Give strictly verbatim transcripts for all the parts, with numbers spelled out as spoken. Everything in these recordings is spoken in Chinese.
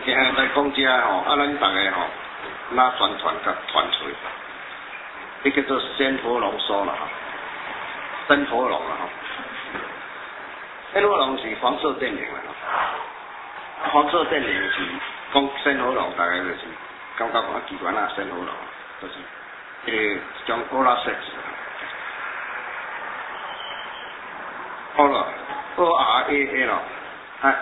今日来讲遮吼，啊，咱大家吼，拿宣传甲传出去，迄叫做仙佛龙说了哈，仙佛龙了哈，仙佛龙是黄色电影了哈，黄色电影是讲仙佛龙，大概就是感觉讲奇怪啊，仙佛龙就是迄个将欧拉 sex， 好了 ，O R A L， 啊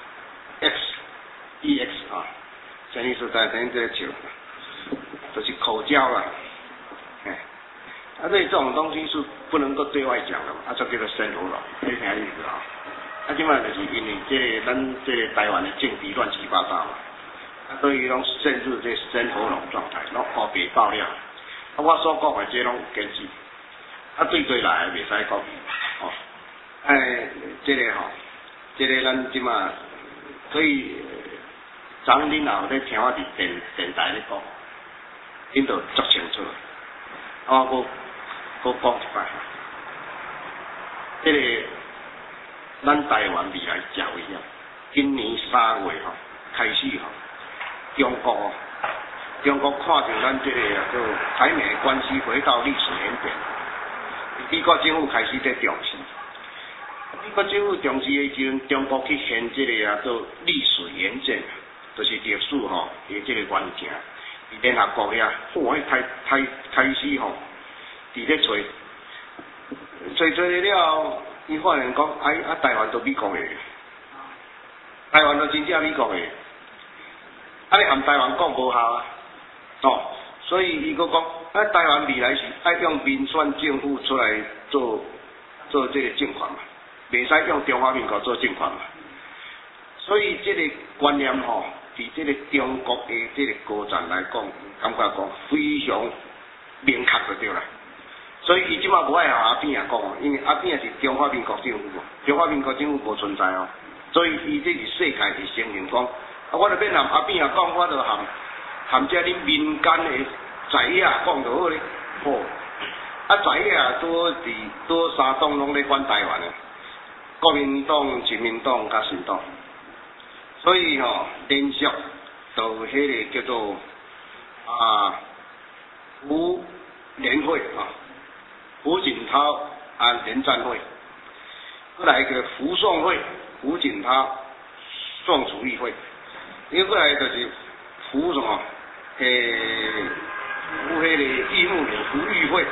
，X。E X 啊，什么意思？在等这个球，就是口交啊，哎，啊，所以这种东西是不能够对外讲的嘛，啊，就叫做生活了，你听意思啊？啊，即摆就是因为这个咱这个台湾的政治乱七八糟嘛，啊，所以拢陷入这生活龙状态，拢黑白爆料。啊，我所讲的这拢根据，啊，对对来袂使讲，哦，哎，这个吼，这个咱即摆可以。昨恁也有咧听我伫电电台咧讲，因都足清楚。啊，我我讲一摆，这个咱台湾未来社会啊，今年三月吼开始吼，中国哦，中国看到咱这个啊，叫台美关系回到历史原点，美国政府开始在重视。美国政府重视的时阵，中国去献这个啊，叫历史原件。就是历史吼，伊即个原件，伫联合国遐，哇，开开开始吼，伫咧找，找找了，伊发现讲，哎啊，台湾都美国诶，台湾都真正美国诶，啊，你含台湾讲无效啊，哦，所以伊佫讲，啊，台湾未来是爱用民选政府出来做做这个政权嘛，袂使用中华民国做政权嘛，所以这个观念吼。伫这个中国的这个高层来讲，感觉讲非常明确就对啦。所以伊即马无爱和阿扁啊讲，因为阿扁是中华民国政府，中华民国政府无存在哦。所以伊这是世界是承认讲，啊，我著免含阿扁啊讲，我著含含遮恁民间的在野讲就好咧。哦，啊在野多伫多三党拢咧管台湾的，国民党、亲民党甲新党。所以吼、哦，连续到迄个叫做啊胡联会啊，胡锦涛啊联战会，过来一个胡宋会，胡锦涛宋楚瑜会，又过来就是胡什么诶胡迄个义务的胡玉会，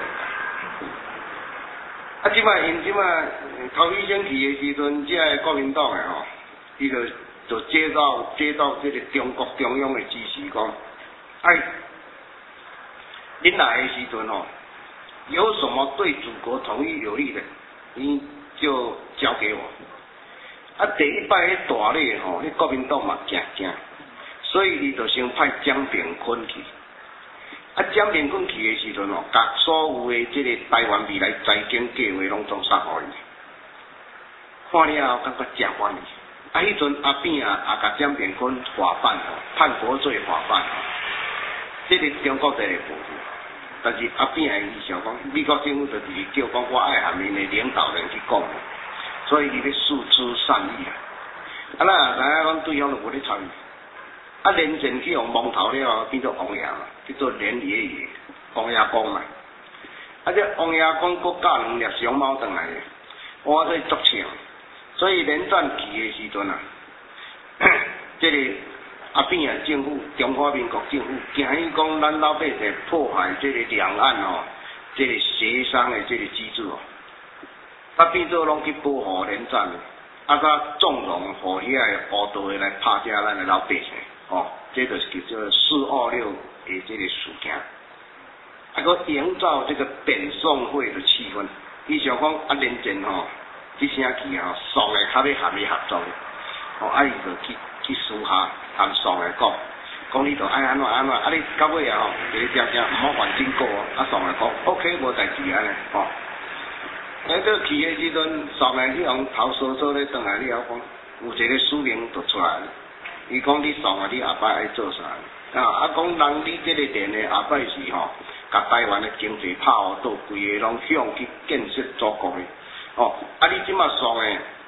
啊，即摆因即摆头一选举的时阵，即个国民党的吼，伊就。就接到接到这个中国中央的指示，讲，哎，恁来的时阵吼，有什么对祖国统一有利的，你就交给我。啊，第一摆迄大礼吼，迄国民党嘛惊惊，所以伊就先派江炳坤去。啊，江炳坤去的时阵吼，甲所有的这个台湾未来财经计划拢总送互伊，看了后感觉真欢喜。啊！迄阵阿扁啊，也甲江炳坤法办吼，叛国罪法办吼，这个中国在咧保护，但是阿扁的意想讲，美国政府就是叫讲我爱下面的领导人去讲，所以伊咧诉诸善意啊。啊，咱也知影讲对方就无咧参与，啊，连战去用蒙头了，变做王爷嘛，叫做连爷爷，王爷公嘛。啊，这王爷公国教两粒熊猫转来的，哇，这足强。所以连战去的时阵啊，这个阿扁啊政府，中华民国政府，惊伊讲咱老百姓破坏这个两岸哦，这个协商的这个机制哦，啊变做拢去保护连战，啊甲纵容互遐个乌道的来拍遮咱的老百姓哦，这就是叫做四二六的这个事件，啊个营造这个扁宋会的气氛，伊想讲啊连战吼。这声气吼，爽的较要含伊合作，哦，啊伊就去去私下含爽的讲，讲你著爱安怎安怎，啊你到尾啊吼，你常常毋好犯警告哦，啊爽的讲 ，OK 无代志安尼，吼。哎，这去的时阵，爽的去用头梳梳咧，转来了后讲，有一个署名就出来了，伊讲你爽啊，你后摆爱做啥？啊，啊讲人你这个连的后摆是吼，甲台湾的经济拍倒，规个拢向去建设祖国的。哦，啊！你即马爽诶，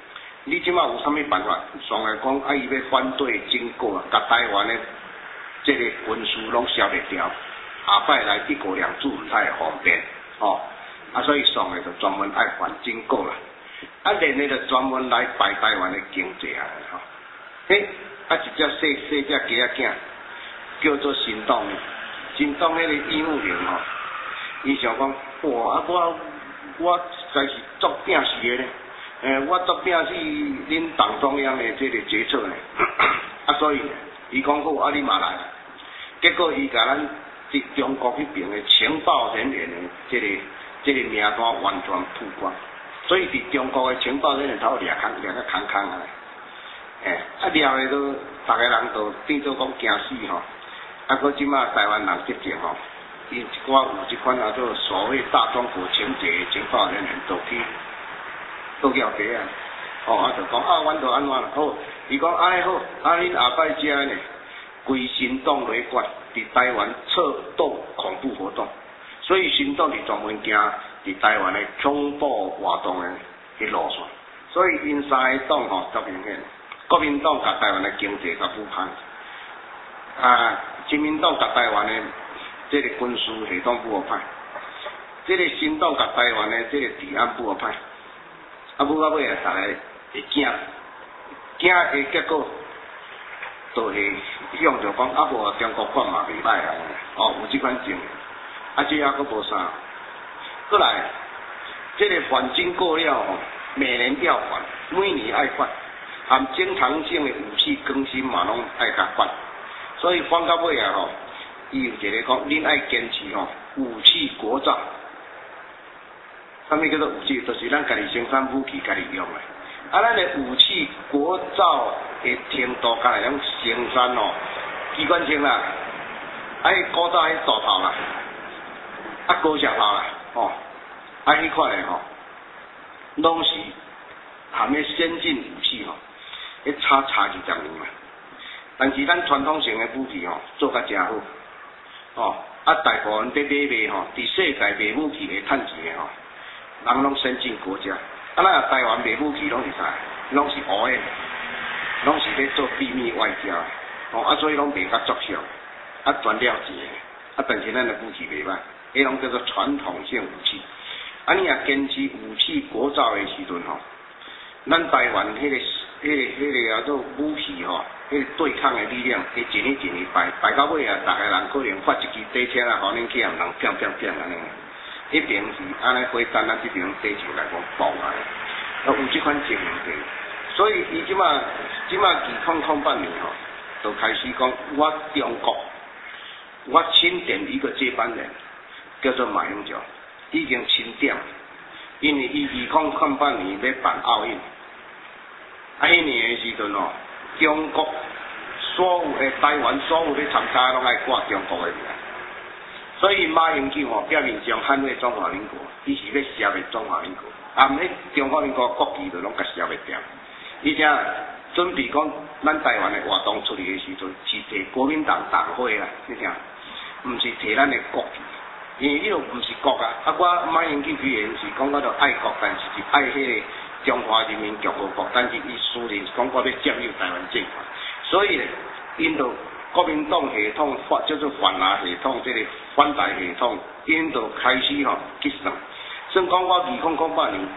你即马有啥物办法？上来讲，啊，伊要反对经过啊，甲台湾的这个军事拢消袂掉，下摆来一国两制唔太方便，哦，啊，所以上来就专门爱反经过啦，啊，连呢就专门来摆台湾的经济啊，吼、哦，嘿，啊，一只细细只鸡仔囝叫做新党，新党迄个义务员吼，伊想讲，哇，啊我我实在是作摒死的咧。诶，我作摒是恁党中央的这个决策呢，啊，所以伊讲好，啊，你嘛来，结果伊甲咱伫中国迄边的情报人员的这个这个名单完全曝光，所以伫中国的情报人员头掠空掠个空空啊，诶，啊，掠的都逐个人都变做讲惊死吼，啊，搁即马台湾人执政吼，伊一寡有一款啊做所谓大中国情节的情报人员都去。都叫别啊，哦，啊就讲啊，阮就安怎好，伊讲安尼好，啊恁下摆遮呢，规新党来管，伫台湾策动恐怖活动，所以新党是专门行伫台湾的恐怖活动的迄路线，所以因三个党吼足明显，国民党甲台湾的经济甲腐败，啊，亲民党甲台湾的这个军事系统不好歹，这个新党甲台湾的这个治安不好歹。啊，不到尾啊，大家会惊，惊的结果，就会向着讲啊，无中国管嘛袂歹啊，哦，有即款情，啊，这还佫无啥，过来，这个反经过了吼，每年要还，每年爱还，含经常性的武器更新嘛，拢爱甲还，所以翻到尾啊吼，伊有一个讲，恁爱坚持吼，武器国造。啥物叫做武器？就是咱家己生产武器，家己用的。啊，咱的武器国造的程度，甲来种生产哦，机关枪啦，啊，迄古早迄大炮啦，啊，高射炮啦，哦，啊，迄款的吼，拢是含迄先进武器吼，迄差差二十年嘛。但是咱传统性的武器吼，做甲真好，哦，啊，大部分在买卖吼，伫世界卖武器会趁钱的吼。人拢先进国家，啊，咱台湾卖武器拢是啥？拢是黑的，拢是咧做秘密外交，哦，啊，所以拢袂较作效，啊，赚了钱，啊，但是咱的武器袂歹，迄种叫做传统性武器。啊，你若坚持武器国造的时阵吼，咱台湾迄、那个、迄、那个、迄、那个叫做武器吼，迄、那个对抗的力量会一年一年败，败到尾啊，逐个人可能发一支底车啊，互恁去人拼拼拼安尼。一边是安尼回单，咱这边地球来讲爆来，啊有这款情形的，所以伊即马即马二零零八年吼，就开始讲我中国，我钦点一个接班人，叫做马英九，已经钦点，因为伊二零零八年要办奥运，啊迄年的时阵哦，中国所有的台湾所有的参加拢爱挂中国的名。所以马英九吼表面上捍卫中华民国，伊是要消灭中华民国，啊，毋迄中华民国国旗就拢甲消灭掉。而且准备讲咱台湾的活动出去的时阵，是摕国民党党徽啦，你听，毋是摕咱的国旗，因为你又毋是国啊。啊，我马英九虽然是讲我着爱国，但是是爱迄个中华人民共和国，但是伊私人讲我要占有台湾政权，所以咧，因着国民党系统发叫做反拿系统，这个反台系统，因就开始吼去算。算讲我二零零八年，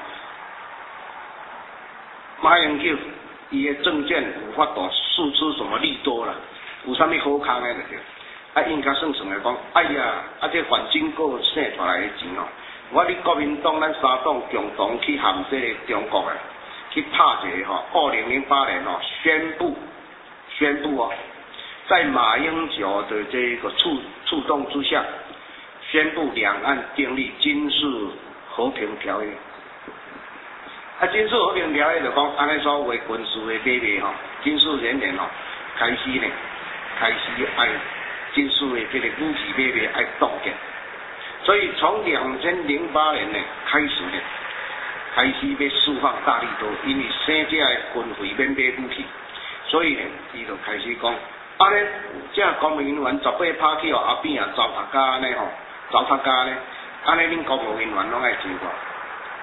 马英九伊的政见有法度输出什么利多啦，有啥物好康的就对。啊，应该算算来讲，哎呀，啊这反经过生出来的钱哦，我哋国民党咱三党共同去含这个中国的，去拍一个吼，二零零八年哦宣布宣布哦。在马英九的这个促促动之下，宣布两岸订立军事和平条约。啊，军事和平条约就讲，安尼所谓军事的买卖吼，军事人员吼，开始呢，开始爱军事的这个武器买卖爱冻结。所以从两千零八年呢开始呢，开始要释放大力多，因为生这的军费免买武器，所以呢，伊就开始讲。啊咧，即个公务人员十八拍去哦后边啊，糟蹋家安尼吼，糟蹋家咧，安尼恁公务人员拢爱照顾。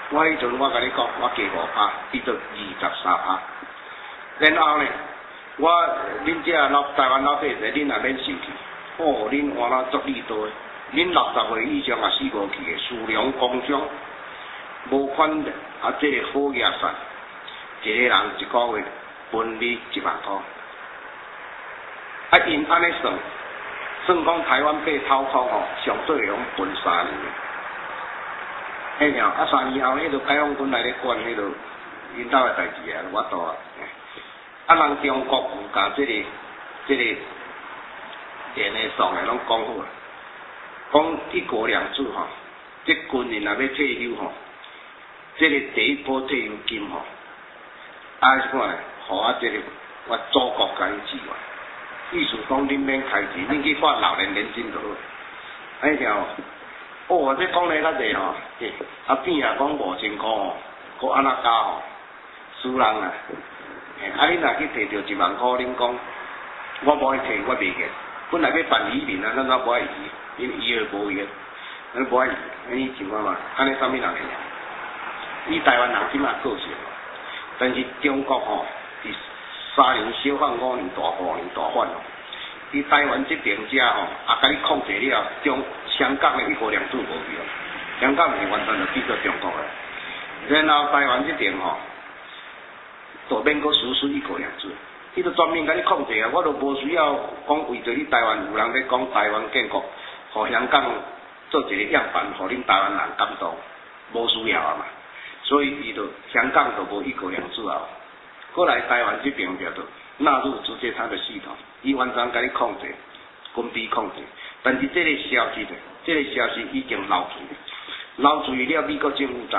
我迄阵我甲你讲，我加五趴，伊到二十三趴。然后呢，我恁遮老台湾老百姓，恁也免生气。哦，恁换了足利多，恁六十岁以上也死无去的，数量工商，无款啊，这个好业产，一个人一个月分你一万块。啊，因安尼算，算讲台湾被掏空吼，上最会用分三年。嘿了，啊三年后，迄个解放军来咧管迄个因兜的代志啊，我都啊，啊人中国有甲即、这个即、这个电的上的拢讲好啊，讲一国两制吼，即军人若要退休吼，即、这个第一波退休金吼，啊是看咧，互啊即个我祖国甲伊治完。意思讲，恁免开钱，恁去发老年年金就好。哎条，哦，这讲咧较济吼，啊边啊讲五千箍吼，搁安那加吼，输人啊！啊恁若去摕着一万箍，恁讲我无去摕，我袂去。本来要办移民啊，咱怎无爱移？因移而无移，咱无爱移，安尼情况嘛，安尼啥物人会？以台湾人即马个性，但是中国吼，是。三年小反五年大，五年大反哦。伫台湾这边遮吼，也甲你控制了，中香港的一国两制无去哦。香港是完全就比做中国的。然后台湾这边吼，就免搁实施一国两制，伊就专门甲你控制啊。我都无需要讲为着你台湾有人咧讲台湾建国，互香港做一个样板，互恁台湾人感动，无需要啊嘛。所以伊就香港就无一国两制啊。过来台湾这边就都纳入直接他的系统，伊完全甲你控制，军备控制。但是这个消息呢，这个消息已经流出，流出了美国政府知，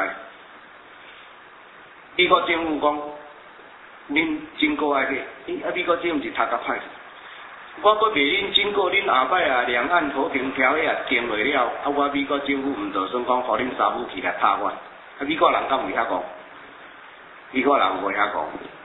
美国政府讲，恁经过爱去，啊美国政府是读较歹，我阁袂恁经过恁后摆啊两岸和平条约啊定落了，啊我美国政府毋就算讲，互恁三武器来拍我，啊美国人敢会遐讲？美国人袂遐讲。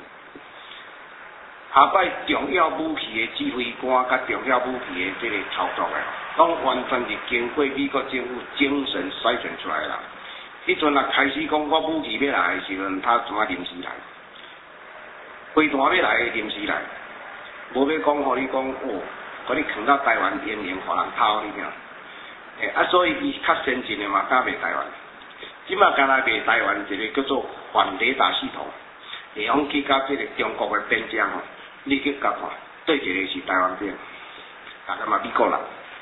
下摆重要武器的指挥官甲重要武器的这个操作的，拢完全是经过美国政府精神筛选出来啦。迄阵啊开始讲我武器要来的时阵，他怎啊临时来？飞弹要来的临时来，无要讲互你讲哦，互你藏到台湾边缘，互人偷你听。诶啊，所以伊较先进的嘛，敢卖台湾。即马敢若卖台湾一个叫做反雷达系统，会用去甲这个中国的边疆吼。你去甲看，对一个是台湾边，大家嘛美国人，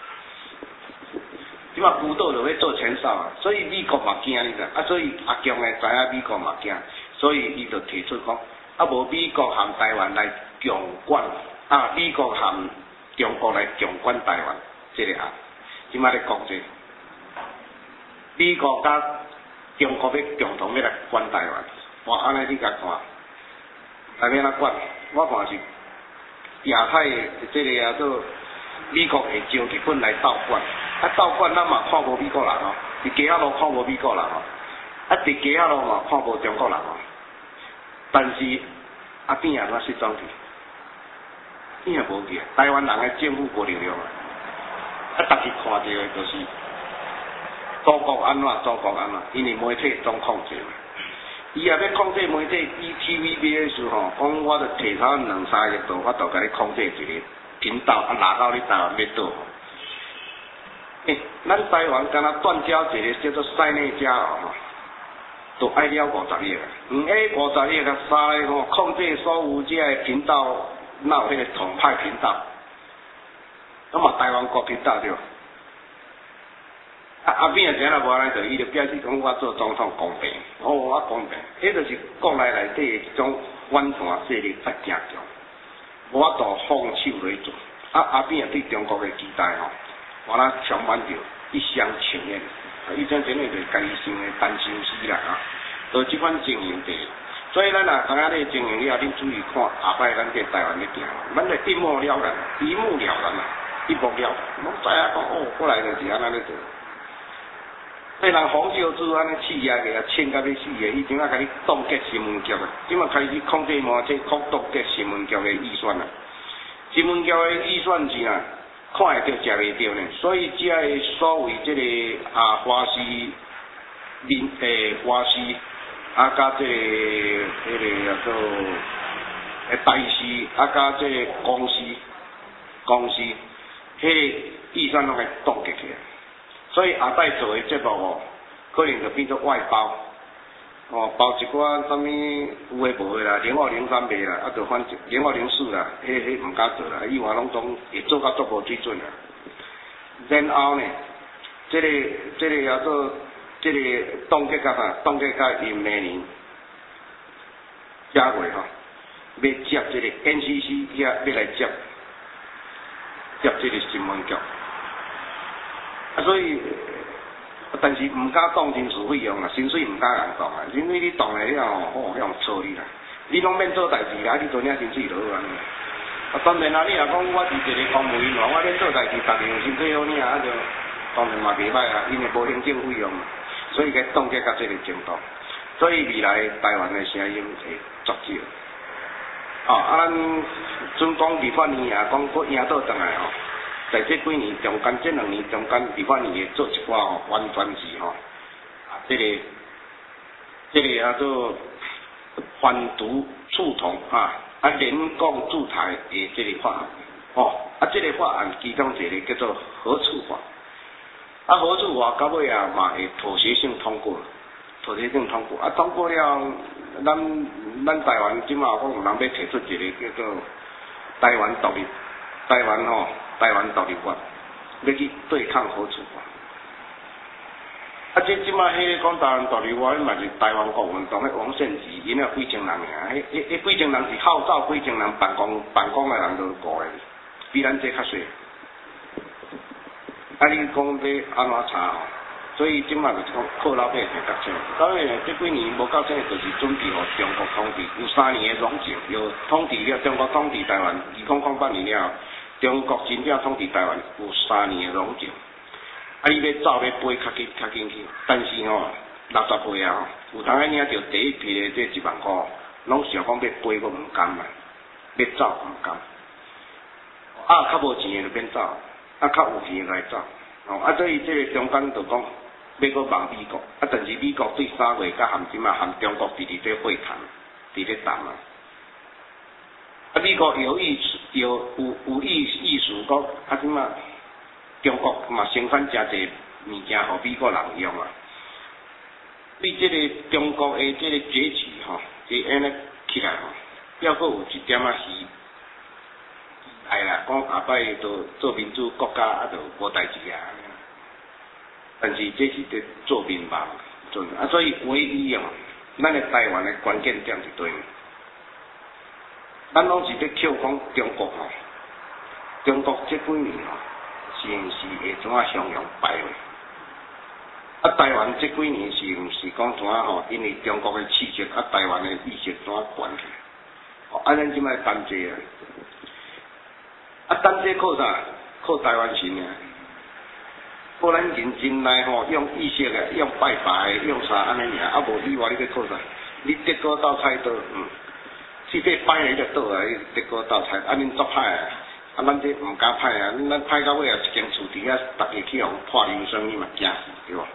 即马孤岛就要做前哨啊，所以美国嘛惊你知，啊所以阿强诶知影美国嘛惊，所以伊就提出讲，啊无美国含台湾来强管，啊美国含中国来强管台湾，这个啊，即马咧讲这，美国甲中国要共同要来管台湾，哇安尼你甲看，来要哪管？我看是亚太的这个啊，做美国会招日本来斗管，啊斗管咱嘛看无美国人哦，伫街仔路看无美国人哦，啊伫街仔路嘛看无中国人哦，但是啊边啊那失踪去，边啊无去，台湾人的政府无力量啊，啊逐日看到的就是中国安怎中国安怎，因为媒体总控制嘛。伊也要控制媒体，以 T V B 的时候，讲我著提头两三亿度，我就甲你控制一个频道，啊拉到你台湾要倒。诶、欸，咱台湾敢若断交一个叫做塞内加尔吼，都爱了五十亿啊，毋爱五十亿甲三个吼控制所有遮个频道，哪有迄个统派频道？那么台湾国频道对。啊，后边啊，怎啊无安尼做，伊就表示讲我做总统公平，哦，我公平，迄就是国内内底一种反叛势力太正强，我都放手来做。啊，后边啊对中国的期待吼，我啦充满着一厢情愿，一厢情愿就是家己想的担心死啦啊，就即款情形地。所以咱啊，今仔日情形了，恁注意看下摆咱这台湾的行，咱就一目了然，一目了然啊，一目了然，拢知影讲哦，过来就是安尼咧做。被人黄秀珠安尼气压个啊，凊甲要死个，伊怎啊甲你冻结新闻局啊？即马开始控制嘛，这控冻结新闻局的预算啊。新闻局的预算是啊，看会着食袂着呢。所以遮个所谓即个啊华视民诶外事，啊甲这个迄个叫做诶大事，啊甲这个公司公司，迄个预算拢会冻结起来。所以下摆做诶节目哦，可能就变做外包。哦，包一寡啥物有诶无诶啦，零二零三卖啦，啊，就反正零二零四啦，迄迄毋敢做啦，以外拢总会做到足无水准啦。然后呢，这个这个叫做这个冻结甲啥？冻结甲因明年加月吼，要接这个 N C C 遐要来接接这个新闻局，啊，所以。但是毋敢讲人事费用啦，薪水毋敢人讲啊，因为你当来了吼，哦，向错你啦，你拢免做代志啦，你做领薪水就好安尼。啊，当然啦，你若讲我是一个公务员，我咧做代志，逐个有薪水好领，啊就当然嘛袂歹啊，因为无行政费用嘛，所以该冻结到这个程度。所以未来台湾的声音会足少。哦，啊，咱准讲二八年啊，讲佫赢倒转来吼。在这几年中间，这两年中间，二八年会做一寡吼完全是吼，啊，这个这个叫做反毒促统啊，啊联共驻台的这个法案，哦，啊，这个法案其中一个叫做合处法，啊，合处法到尾啊嘛会妥协性通过，妥协性通过，啊，通过了，咱咱台湾即马讲有人要提出一个叫做台湾独立，台湾吼。台湾独立法要去对抗合处法，啊！即即摆迄个讲台湾独立法，迄嘛是台湾国运动迄王献吉，因了几千人尔，迄迄迄几千人是号召几千人办公办公的人都过的，比咱这较少。啊！你讲要安怎查吼？所以即摆就是讲靠老百姓较少。当然，这几年无够钱，就是准备互中国统治，有三年的荣景，有统治了中国统治台湾，二零零八年了。中国真正统治台湾有三年的荣景，啊！伊要走要飞较紧较紧去，但是吼六十岁啊，有当领着第一批的这一万块，拢想讲要飞，我唔甘嘛，要走唔甘。啊，较无钱的就免走，啊，较有钱的来走。哦，啊，所以这个中间就讲要搁望美国，啊，但是美国对三月甲含即嘛含中国伫伫这会谈，伫咧谈啊。啊，美国有意有有有意意思讲，啊，即嘛中国嘛生产真侪物件，互美国人用啊。对这个中国的这个崛起吼，这安尼起来吼，要搁有一点仔是，哎啦，讲下摆都做民主国家啊，就无代志啊。但是这是伫做民望，准啊，所以唯一哦，咱的台湾的关键点是对。咱拢是咧扣讲中国吼，中国这几年吼，是毋是会怎啊相用败位？啊，台湾这几年是毋是讲怎啊吼？因为中国的刺激，啊，台湾的意识怎啊悬起？哦，啊，咱即摆单这啊，啊，单这靠啥？靠台湾神啊！靠咱认真来吼，用意识的，用拜拜的，用啥安尼尔？啊，无以外你要靠啥？你德国斗菜刀，嗯。去这摆咧就倒来，德国斗菜，啊，恁作歹啊！啊，咱这毋敢歹啊，咱歹到尾啊，一间厝伫遐，逐个去互破流生，你嘛惊死对无？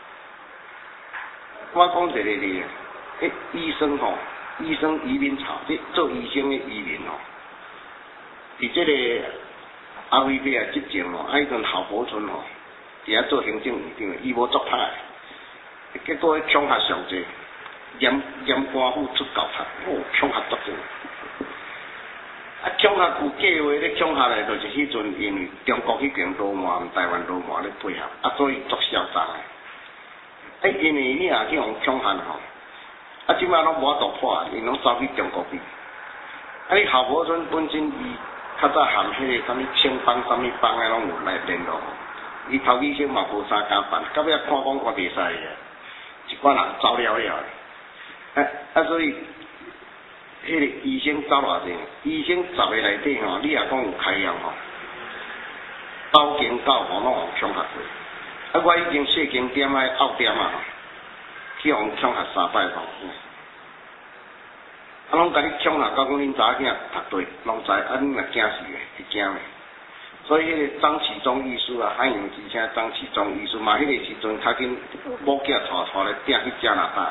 我讲一个咧，迄医生吼，医生移民潮，这做医生的移民吼，伫这个阿辉伯啊，执政吼，啊，迄阵郝柏村吼，伫遐做行政院长，伊无作歹，结果迄恐吓上济。严严官府出教他，哦，恐吓足济。啊，恐吓有计划咧，恐吓咧，就是迄阵因为中国迄边罗马、台湾罗马咧配合，啊，所以作嚣张诶。哎，因为你若去互恐吓吼，啊，即摆拢无法度破，因拢走去中国去。啊，你郝柏村本身伊较早含迄个啥物青帮、啥物帮诶，拢有来联络。伊头几先嘛无啥敢办，到尾看讲我袂使诶，一寡人走了了。啊啊，所以，迄个医生走偌济，医生十个内底吼，你若讲有开药吼，九间九吼拢互恐吓过。啊，我已经四间店啊、奥店啊，去互恐吓三摆吼。啊，拢甲你恐吓到讲恁查囝读对，拢知，啊，恁若惊死诶，会惊诶。 所以迄个张启忠医师啊，汉阳之前张启忠医师嘛，迄个时阵他紧某囝带带来订去加拿大，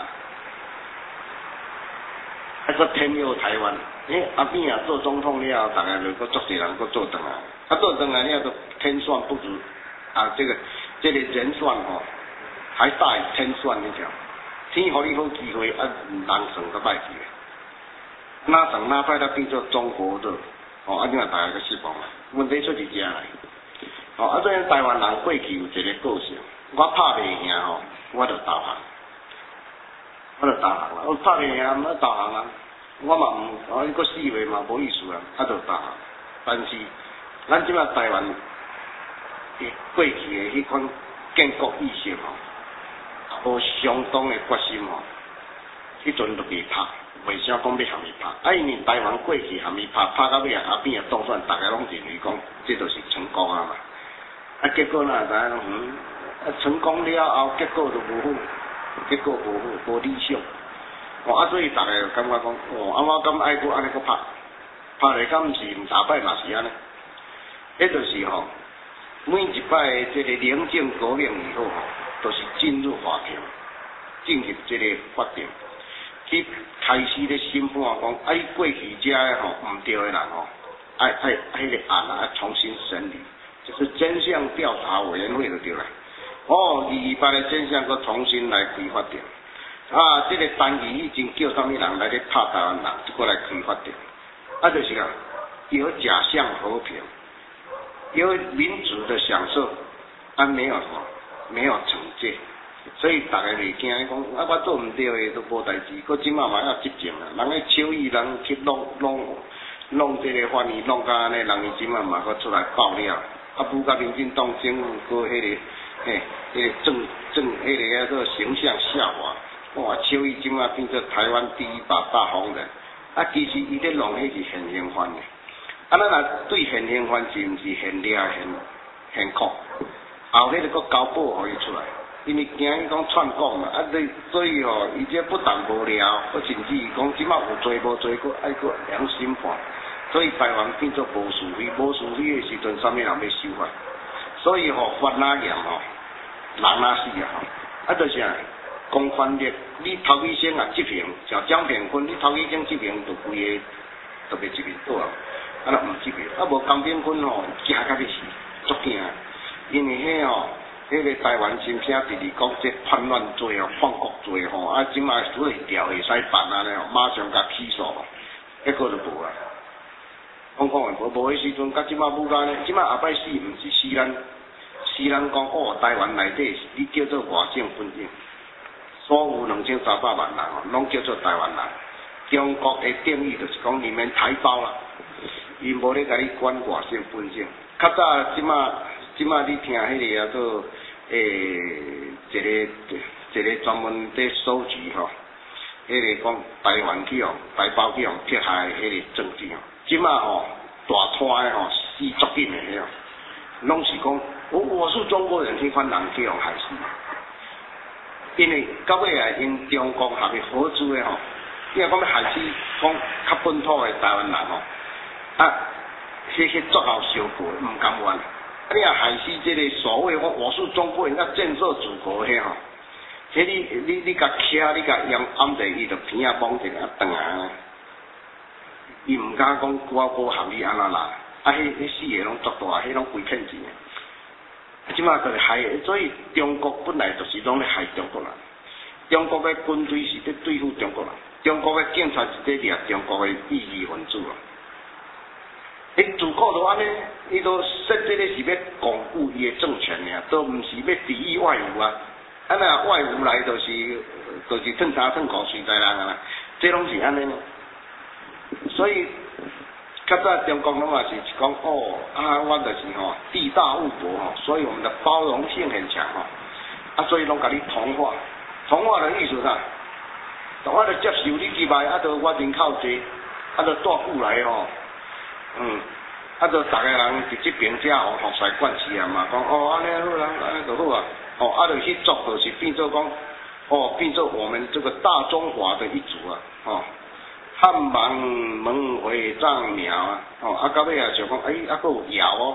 还佫天佑台湾。诶，阿扁啊做总统了，大家就佫足侪人佫做转来，啊做转来了都天算不如啊，这个这个人算吼、哦，还大于天算那条。天予你好机会，啊人算佫歹去个，哪算哪歹才变做中国的，哦啊你若大家佫失望啦。问题出伫遮来，哦啊所以台湾人过去有一个个性，我拍袂赢吼，我就投降，我就投降啦，我拍袂赢，我投降啊。我嘛毋，我迄个四岁嘛无意思啊，啊就打。但是咱即摆台湾的过去的迄款建国意识吼，无相当的决心吼，迄阵就袂拍，袂啥讲要含伊拍。啊，因为台湾过去含伊拍，拍到尾啊，阿扁啊当选，大家拢认为讲，这就是成功啊嘛。啊，结果哪知影嗯，啊成功了后，结果就无好，结果无好，无理想。哦，啊，所以大家就感觉讲，哦，啊，我敢爱搁安尼搁拍，拍来敢毋是毋查摆嘛是安尼，迄就是吼、哦，每一摆即个廉政革命以后吼，都、就是进入法庭，进入即个法庭，去开始咧审判讲，啊，伊过去遮个吼毋对的人吼，爱爱迄个案啊重新审理，就是真相调查委员会就对啦。哦，二二八的真相搁重新来开法庭。啊，这个单元已经叫什么人来咧拍台湾人，就过来开发的，啊就是啊，有假象和平，有民主的享受，啊没有什么，没有惩戒，所以大家袂惊讲，啊我做唔对的都无代志，佮即马嘛要执政啊，人咧手艺人去弄弄弄这个法院弄甲安尼，人伊即马嘛佮出来爆料，啊不甲民进党政府佮迄个嘿，迄个政政迄个个形象下滑。哇！手艺即马变做台湾第一把大红人，啊，其实伊咧弄迄是现行犯的，啊，咱若对现行犯是毋是现掠现现酷，后迄个佫交保互伊出来，因为惊伊讲串供嘛，啊，所以吼、哦，伊这不但无聊，佮甚至伊讲即马有罪无罪，佫爱佫良心判，所以台湾变做无是非，无是非的时阵，啥物人要修法？所以吼、哦，法哪严吼，人哪死啊吼，啊，就是啊。公权力，你头起先啊执行，像蒋平坤，你头起先执行，就规个特别执行倒啊，啊若毋执行，啊无蒋平坤吼，惊甲要死，足惊，因为迄吼，迄个台湾申请第二国这叛乱罪哦，叛国罪吼，啊即卖所以调会使办安尼吼，马上甲起诉，结果就无啊。讲讲诶，无无迄时阵，甲即卖武干呢，即卖后摆死毋是死咱，死咱讲哦，台湾内底你叫做外省分子。所有两千三百万人哦，拢叫做台湾人。中国的定义就是讲，你们台胞啦，伊无咧甲你管外省本省。较早即马即马你听迄个叫做诶、欸、一个一个专门在收集吼，迄、那个讲台湾去哦，台胞去哦撇下迄个证据哦。即马吼大摊的吼死足紧的迄哦，拢是讲我我是中国人，迄款人去用害死。因为到尾来因中国下面合资的吼，因为讲要害死讲较本土的台湾人吼，啊，迄些作后小国唔甘愿，啊你若害死这个所谓我我是中国人要建设祖国迄吼，迄你你你甲徛你甲用暗地伊就片啊绑一个断啊，伊唔敢讲我我含你安怎啦，啊迄迄四个拢作大，迄拢规骗钱。即马就是害，所以中国本来就是拢咧害中国人。中国的军队是咧对付中国人，中国的警察是咧掠中国的异议分子咯。伊自古就安尼，伊都设计咧是要巩固伊的政权尔，都毋是要抵御外侮啊。啊那外侮来就是就是趁三趁五随在人啊啦，这拢是安尼。所以。较早中国拢也是讲哦，啊，我就是吼地大物博吼，所以我们的包容性很强吼，啊，所以拢甲你同化，同化的意思啥？我就接受你几摆，啊，就我人口济，啊，就带久来吼，嗯，啊，就逐个人伫即边遮吼互塞惯势啊嘛，讲哦，安尼好啦，安尼就好啊，哦，啊，就去做就是变做讲，哦，变做我们这个大中华的一族啊，哦。汉王猛回丈苗啊，哦，啊到尾啊就讲，哎，啊佫有尧哦，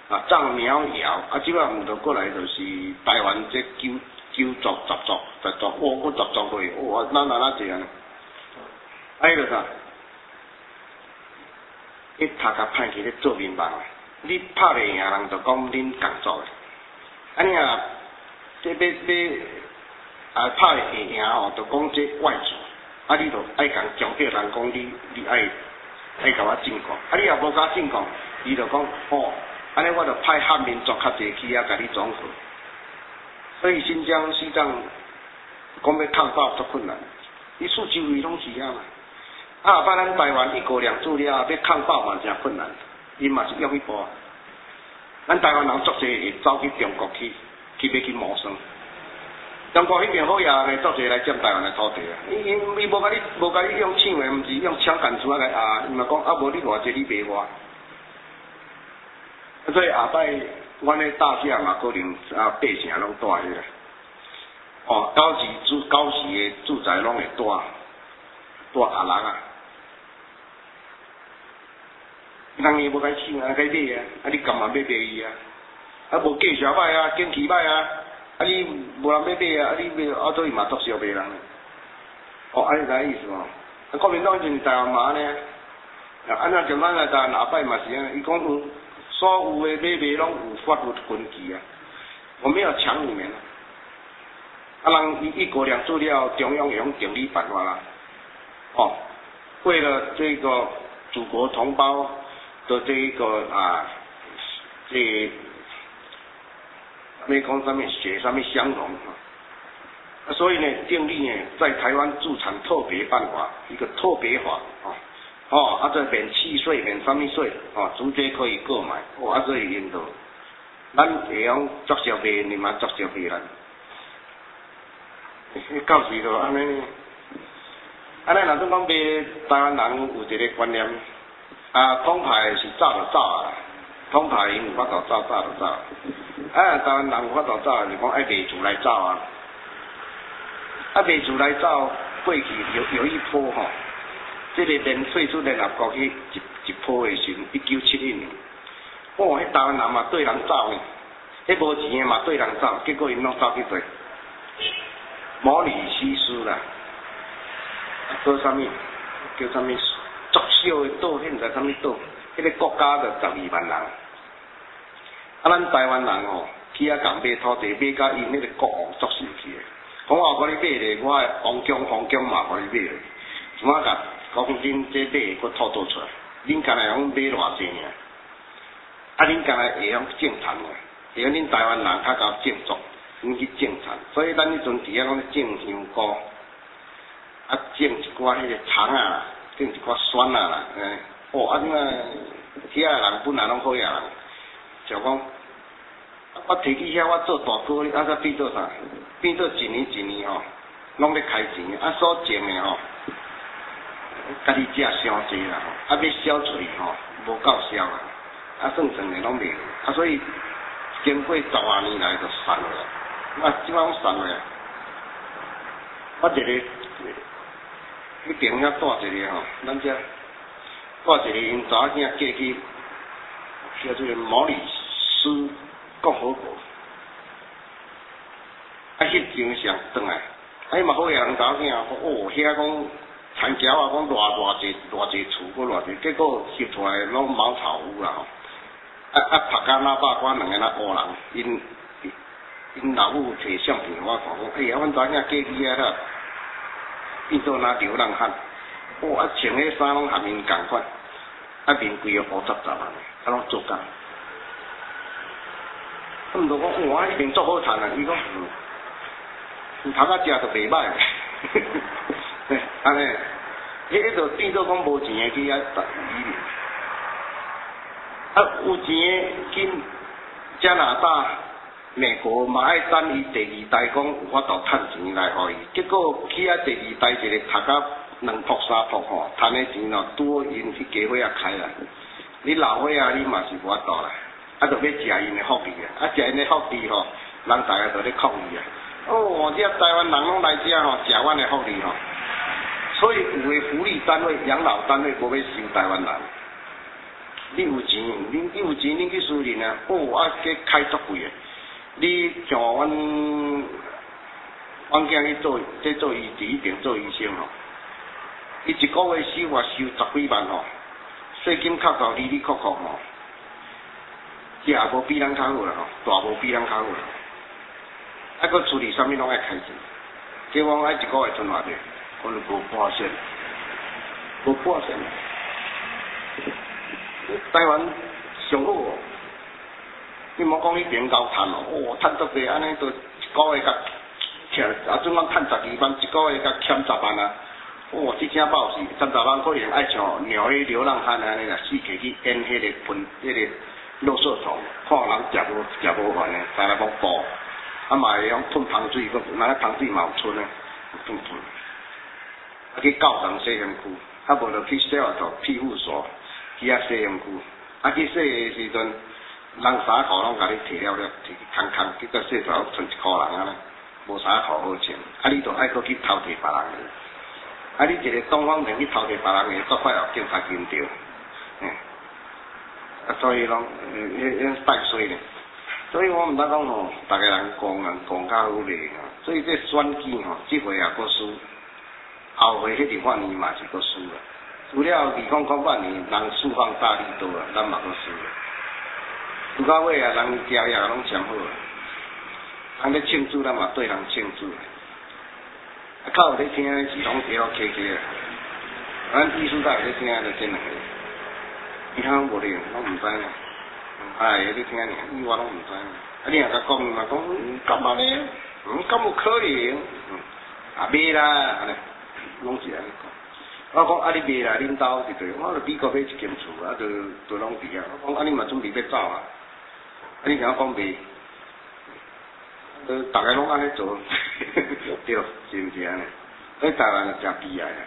啊藏苗瑶，啊，即摆毋着过来就是台湾这九九族十族十族，哇，我十族过，哇，咱哪哪济啊？啊，迄个啥？你头壳歹去咧做面盲啊！你拍袂赢人，就讲恁共做诶。啊，你啊，这要要啊拍会赢吼，就讲这外族。啊，你就爱共强迫人讲你你爱爱甲我进攻。啊，你若无甲进攻，伊就讲哦，安尼我就派汉民族较济去啊，甲你总和。所以新疆、西藏讲要抗暴足困难，伊四周围拢是啊嘛。啊，后摆咱台湾一国两制了，要抗暴嘛真困难，因嘛是用一波。咱台湾人足济会走去中国去，去要去谋生。中国迄边好呀，呢足济来占台湾的土地啊！伊伊伊无甲你无甲你用抢的，毋是用抢干出来啊！伊嘛讲啊，无你偌济你卖我。所以后摆阮的大厦嘛，可能啊八成拢住迄个。哦，高级住高级的住宅拢会住住阿人啊。人伊无甲抢啊，甲伊买啊，啊你干嘛要卖伊啊？啊无价钱歹啊，景气歹啊，啊你无人要买啊，啊你买啊所以嘛作小卖人。哦，安尼个意思哦。啊国民党就是台湾嘛呢，啊安怎像咱来台湾后摆嘛是安尼，伊讲有所有的买卖拢有法律根据啊，我没有抢你们啊。啊人一国两制了，中央会用定理办法啦。哦，为了这个祖国同胞的这一个啊，这没讲上面血上面相同啊，所以呢，订立呢在台湾助产特别办法，一个特别法啊，哦，啊这免契税、免什么税啊，直接可以购买，哦，啊所以引导，咱会用作消费，你嘛作消费人，到时就安尼。安尼若总讲卖台湾人有一个观念，啊，统派是走就走啊，统派因有法度走，走就走。啊，台湾人有法度走，就讲爱卖厝来走啊。啊，卖厝来走，过去有有一波吼，这个联退出联合国去一一波的时，一九七一年，哦，迄台湾人嘛对人走呢，迄无钱的嘛对人走，结果因拢走去做毛里西斯啦。叫啥物？叫啥物？作小的岛，迄毋知啥物岛？迄个国家就十二万人。啊，咱台湾人哦，去遐共买土地，买甲因迄个国王作死去的。讲我甲你买咧，我的皇宫皇宫嘛甲你买咧。怎啊甲讲恁这买的佫吐倒出来？恁干来用买偌济尔？啊，恁干来会用种田尔？会用恁台湾人较够种作，恁去种田。所以咱迄阵伫遐讲种香菇。啊，种一寡迄个葱啊，种一寡蒜啊啦，哎，哦，啊，怎啊，遐人本来拢好呀人，就讲，我摕去遐，我做大哥，啊，才变做啥？变做一年一年吼，拢咧开钱，啊，所种的吼，家己食伤济啦，啊，要销出去吼，无够销啦，啊，算算的拢袂，啊，所以经过十外年来就散落，啊，即摆拢散落，我一个。迄边遐带一个吼，咱遮带一个因查某囝嫁去，叫做毛里斯共和国，啊，翕张相转来，啊，伊嘛好个人查某囝，哦，遐讲田桥啊，讲偌偌济偌济厝，搁偌济，结果翕出来拢茅草屋啦吼，啊啊，拍甲那八卦两个那乌人，因因老母摕相片我看，讲，哎呀，阮查某囝嫁去遐啦。变做那流浪汉，哦啊穿迄衫拢含面共款，啊面规个乌杂杂啊，啊拢做工。啊毋着讲，哇，迄边足好趁啊！伊讲，嗯，头壳食就袂歹，嘿，安尼，迄迄就变做讲无钱的去遐搭医疗，啊有钱的去加拿大。美国嘛爱等伊第二代讲有法度趁钱来互伊，结果去遐第二代一个读甲两扑三扑吼，趁的钱咯拄好因迄家伙也开啦。你老伙啊，你嘛是无法度啦，啊，着要食因的福利啊，啊，食因的福利吼，人大家都咧抗议啊。哦，这台湾人拢来遮吼，食阮的福利吼，所以有的福利单位、养老单位无要收台湾人， 你有钱，你你有钱，你去私人啊，哦，啊，去开足贵诶。你像阮，阮囝去做，在做医，伫迄边做医生吼，伊一个月收我收十几万吼，税金扣到哩哩扣扣吼，食也无比咱较好啦吼，大无比咱较好啦。啊，佮处理啥物拢爱开钱，结果爱一个月存偌济，可能无半仙，无半仙。台湾上好哦，你莫讲迄边高赚哦，哦，赚足济，安尼都一个月甲欠，啊，阵讲赚十二万，一个月甲欠十万啊，哦，这正爆死，十十万可能爱像鸟迄流浪汉安尼啦，四起去演迄个喷迄个落色虫，看人食无食无完诶，再来讲补，啊嘛会用喷香水，个那香水嘛有剩诶，喷喷，啊去教堂洗身躯，啊无就去洗下头庇护所。去遐洗身躯，啊去洗诶时阵，人衫裤拢甲你摕了了，摕空空，结果洗出来剩一箍人啊咧，无衫裤好穿，啊你就爱搁去偷摕别人诶，啊你一个东方人去偷摕别人诶，足快互警察跟着，嗯，啊所以拢，迄迄带衰咧，所以我毋知讲吼，逐个人讲人讲较好咧，所以这选举吼，即回也搁输，后回迄个法年嘛是搁输啦。除了二零零八年人释放大力多啊，咱嘛搁输了。拄到尾啊，人家也拢签好啊，人咧庆祝，咱嘛对人庆祝。啊，较有咧听是拢 L K K 啊，咱艺术大有咧听就真两个，其他无咧，我毋知呢。哎，咧听呢，伊我拢毋知。啊，你若甲讲嘛，讲干嘛呢？嗯，敢有可能？嗯，啊袂啦，安尼，拢是安尼讲。我讲啊，你卖啦，恁兜是对，我著美国买一间厝，啊，著著拢伫啊。我讲啊，你嘛准备要走啊？啊，你听我讲卖，呃，逐个拢安尼做，对，是毋是安尼？所以台湾就真悲哀啊。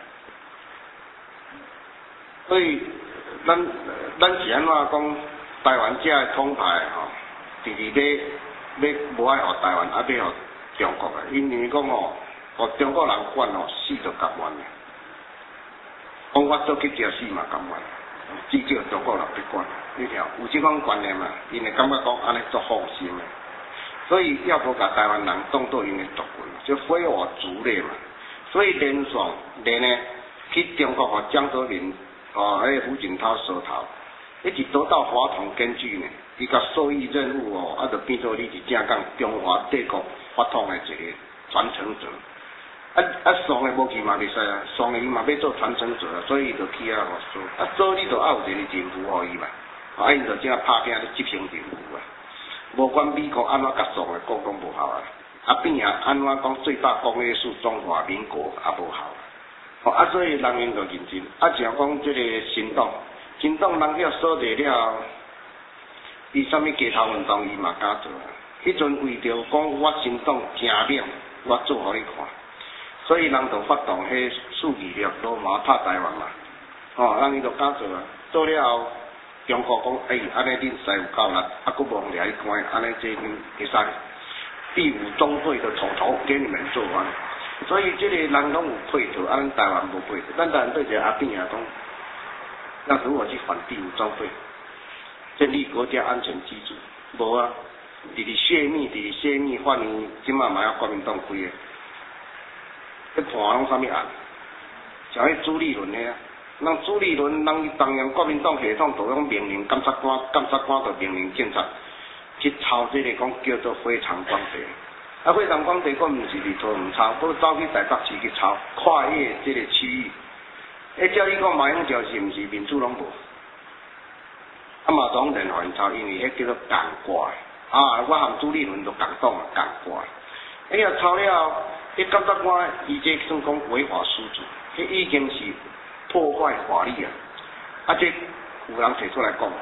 所以咱咱是安怎讲？台湾遮个统派吼，直直要要无爱互台湾，啊要互中国个，因为讲吼，互中国人管吼，死就甘愿个。讲我做去食死嘛甘愿，至少中国人别管，你听有这种观念嘛？因为感觉讲安尼足放心的，所以要不把台湾人当作因的族群，就非我族类嘛。所以连爽连呢去中国和江泽民哦，迄个胡锦涛蛇头，一直得到华统根据呢，伊甲受益任务哦，啊就变做你是正讲中华帝国法统的一个传承者。啊啊，爽的无去嘛袂使啊，爽的伊嘛要做传承者，所以伊就去啊做。啊做你就爱有一个任务互伊嘛，啊因就正拍拼咧执行任务啊。无管美国安怎甲爽的讲拢无效啊，啊变啊安怎讲最大公约数中华民国也无效。哦啊，所以人民就认真。啊，像讲即个行动，行动人叫锁定了，伊啥物街头运动伊嘛敢做啊。迄阵为着讲我行动正面，我做互你看。所以人就发动迄数字力罗马拍台湾嘛，哦，人伊就敢做啊，做了后，中国讲，哎，安尼恁使有够力，啊，佫无掠去关，安尼这恁会使，第五中队的头头给你们做完，所以这个人拢有配合，啊，咱台湾无配合，咱台湾对一个阿扁啊讲，那如何去反第五中队，建立国家安全机制，无啊，伫伫泄密，伫伫泄密，反正即马嘛要国民党开个。迄判拢啥物案？像迄朱立伦遐，人朱立伦，人当然国民党系统就用命令检察官，检察官就命令警察去抄这个讲叫做非常光地。啊，非常光地，佫毋是伫图唔抄，佫走去台北市去抄跨越这个区域。迄照你讲马英九是毋是民主拢无？啊嘛总任互因抄，因为迄叫做共挂。啊，我含朱立伦就共党啊，共挂。哎呀，抄了。迄检察官伊这算讲违法失主，迄已经是破坏法律啊！啊，这有人提出来讲，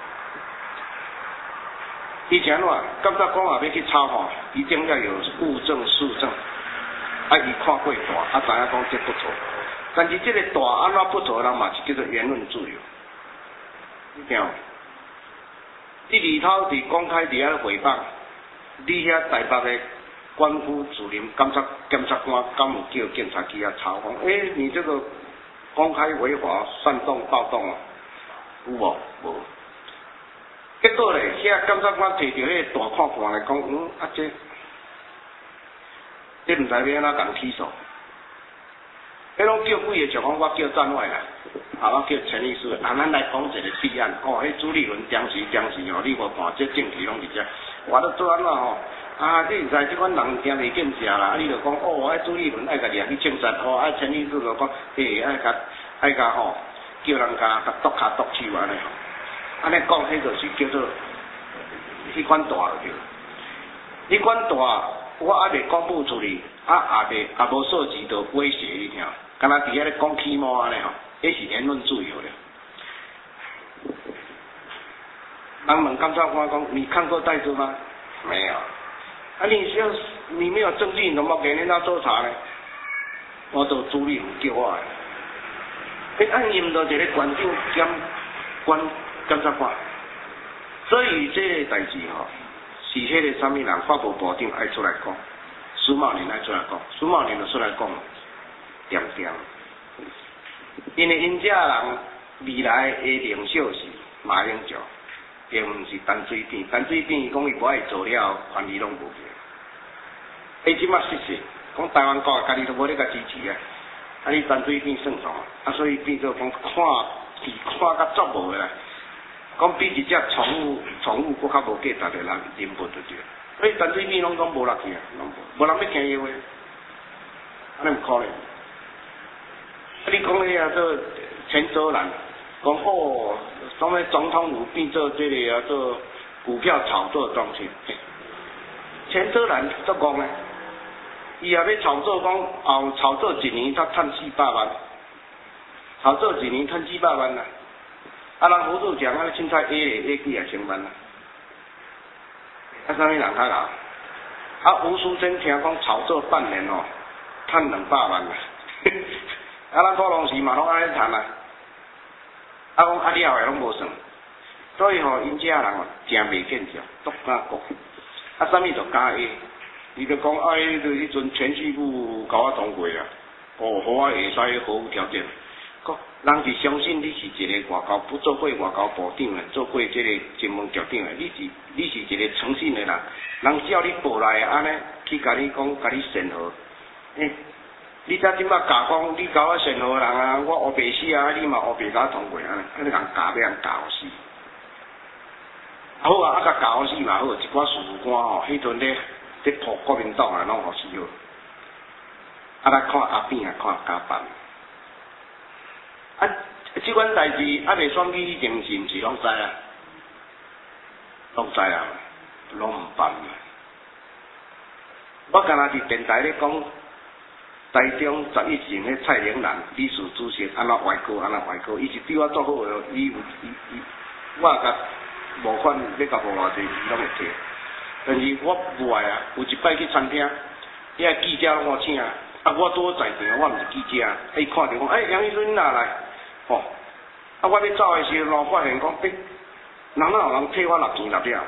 以前话检察官也要去抄吼，一定要有物证事证，啊，伊看过大，啊，知影讲这不错。但是这个大安怎不错，人嘛是叫做言论自由，你听？你里头伫公开伫遐诽谤，你遐台北的。官府主任检察检察官敢有叫警察去遐抄讲？诶、欸，你这个公开违法、煽动暴动啊！ 有无？无。结果咧，遐检察官摕着迄个大看盘来讲，嗯，啊这，这毋知要安怎共起诉。迄拢叫几个就讲我叫站外啦，啊我叫陈律师，啊咱来讲一个弊案。哦，迄朱立伦当时当时哦，你无看这证据拢伫遮，我都做安怎吼？啊，你毋知即款人惊袂见食啦，啊你就讲哦，爱朱立伦爱甲掠去警察，哦爱陈律师就讲，嘿爱甲爱甲吼，叫人甲甲剁骹剁手安尼吼。安尼讲，迄就是叫做迄款大就对。迄款大，我还袂公布出去，啊也袂也无涉及到威胁你听，敢若伫遐咧讲起毛安尼吼，迄是言论自由了。人问检察官讲：你看过袋子吗？没有。啊，你要你没有证据，你怎么给人家搜查呢？我都朱立伦叫我的，迄按任到一个县长兼官。检察官，所以这个代志吼，是迄个啥物人法务部长爱出来讲，苏茂林爱出来讲，苏茂林就出来讲，点点，因为因遮人未来的领袖是马英九，并毋是陈水扁，陈水扁伊讲伊无爱做了，权利拢无去，伊即马实实讲台湾国家己都无咧甲支持啊，啊你陈水扁算啥？啊所以变做讲看是看甲足无啦。讲比一只宠物宠物搁较无价值的人人物就对，所以陈水扁拢讲无落去啊，拢无，无人要听伊话，安尼毋可能。啊，你讲迄啊做前州人，讲哦，什么总统府变做这个啊做股票炒作中心，前州人做讲呢，伊也要炒作讲后炒作一年才赚四百万，炒作一年赚四百万啦。啊，人胡主讲啊，凊彩 A 咧 A 几啊千万啦，啊，啥物人较老？啊，吴淑珍听讲炒作半年哦，赚两百万啦，啊，咱普通时嘛拢安尼赚啊，啊，讲啊了诶拢无算，所以吼、哦，因遮人哦，真袂见着，都敢讲，啊，啥物就加 A， 伊就讲啊，迄迄阵前序部甲我通过啊，哦，好我会使好有条件。人是相信你是一个外交不做过外交部长的，做过这个新闻局长的，你是你是一个诚信的人，人只要你报来安尼去甲你讲，甲你审核，欸，你才即摆假讲你甲我审核人啊，我黑白死啊，你嘛黑白甲我通过安尼，安尼人假要人假死。好啊，啊甲假死嘛好，一寡事官吼，迄阵咧咧扑国民党啊，拢互死好。啊，来看阿扁啊，看假办。啊，即款代志啊，未选举以前是毋是拢知啊？拢知啊，拢毋办啊。我敢若伫电台咧讲，台中十一线迄蔡玲兰理事主席安怎歪歌，安怎歪歌，伊是对我做好个，伊有伊伊，我甲无款要甲无偌济，伊拢会摕。但是我无爱啊，有一摆去餐厅，遐记者拢我请啊，啊我拄好在场，我毋是记者，伊看着讲，哎、欸，杨医生你哪来？哦，啊！我要走的时候，发现讲，诶，人哪有人替我纳钱纳了？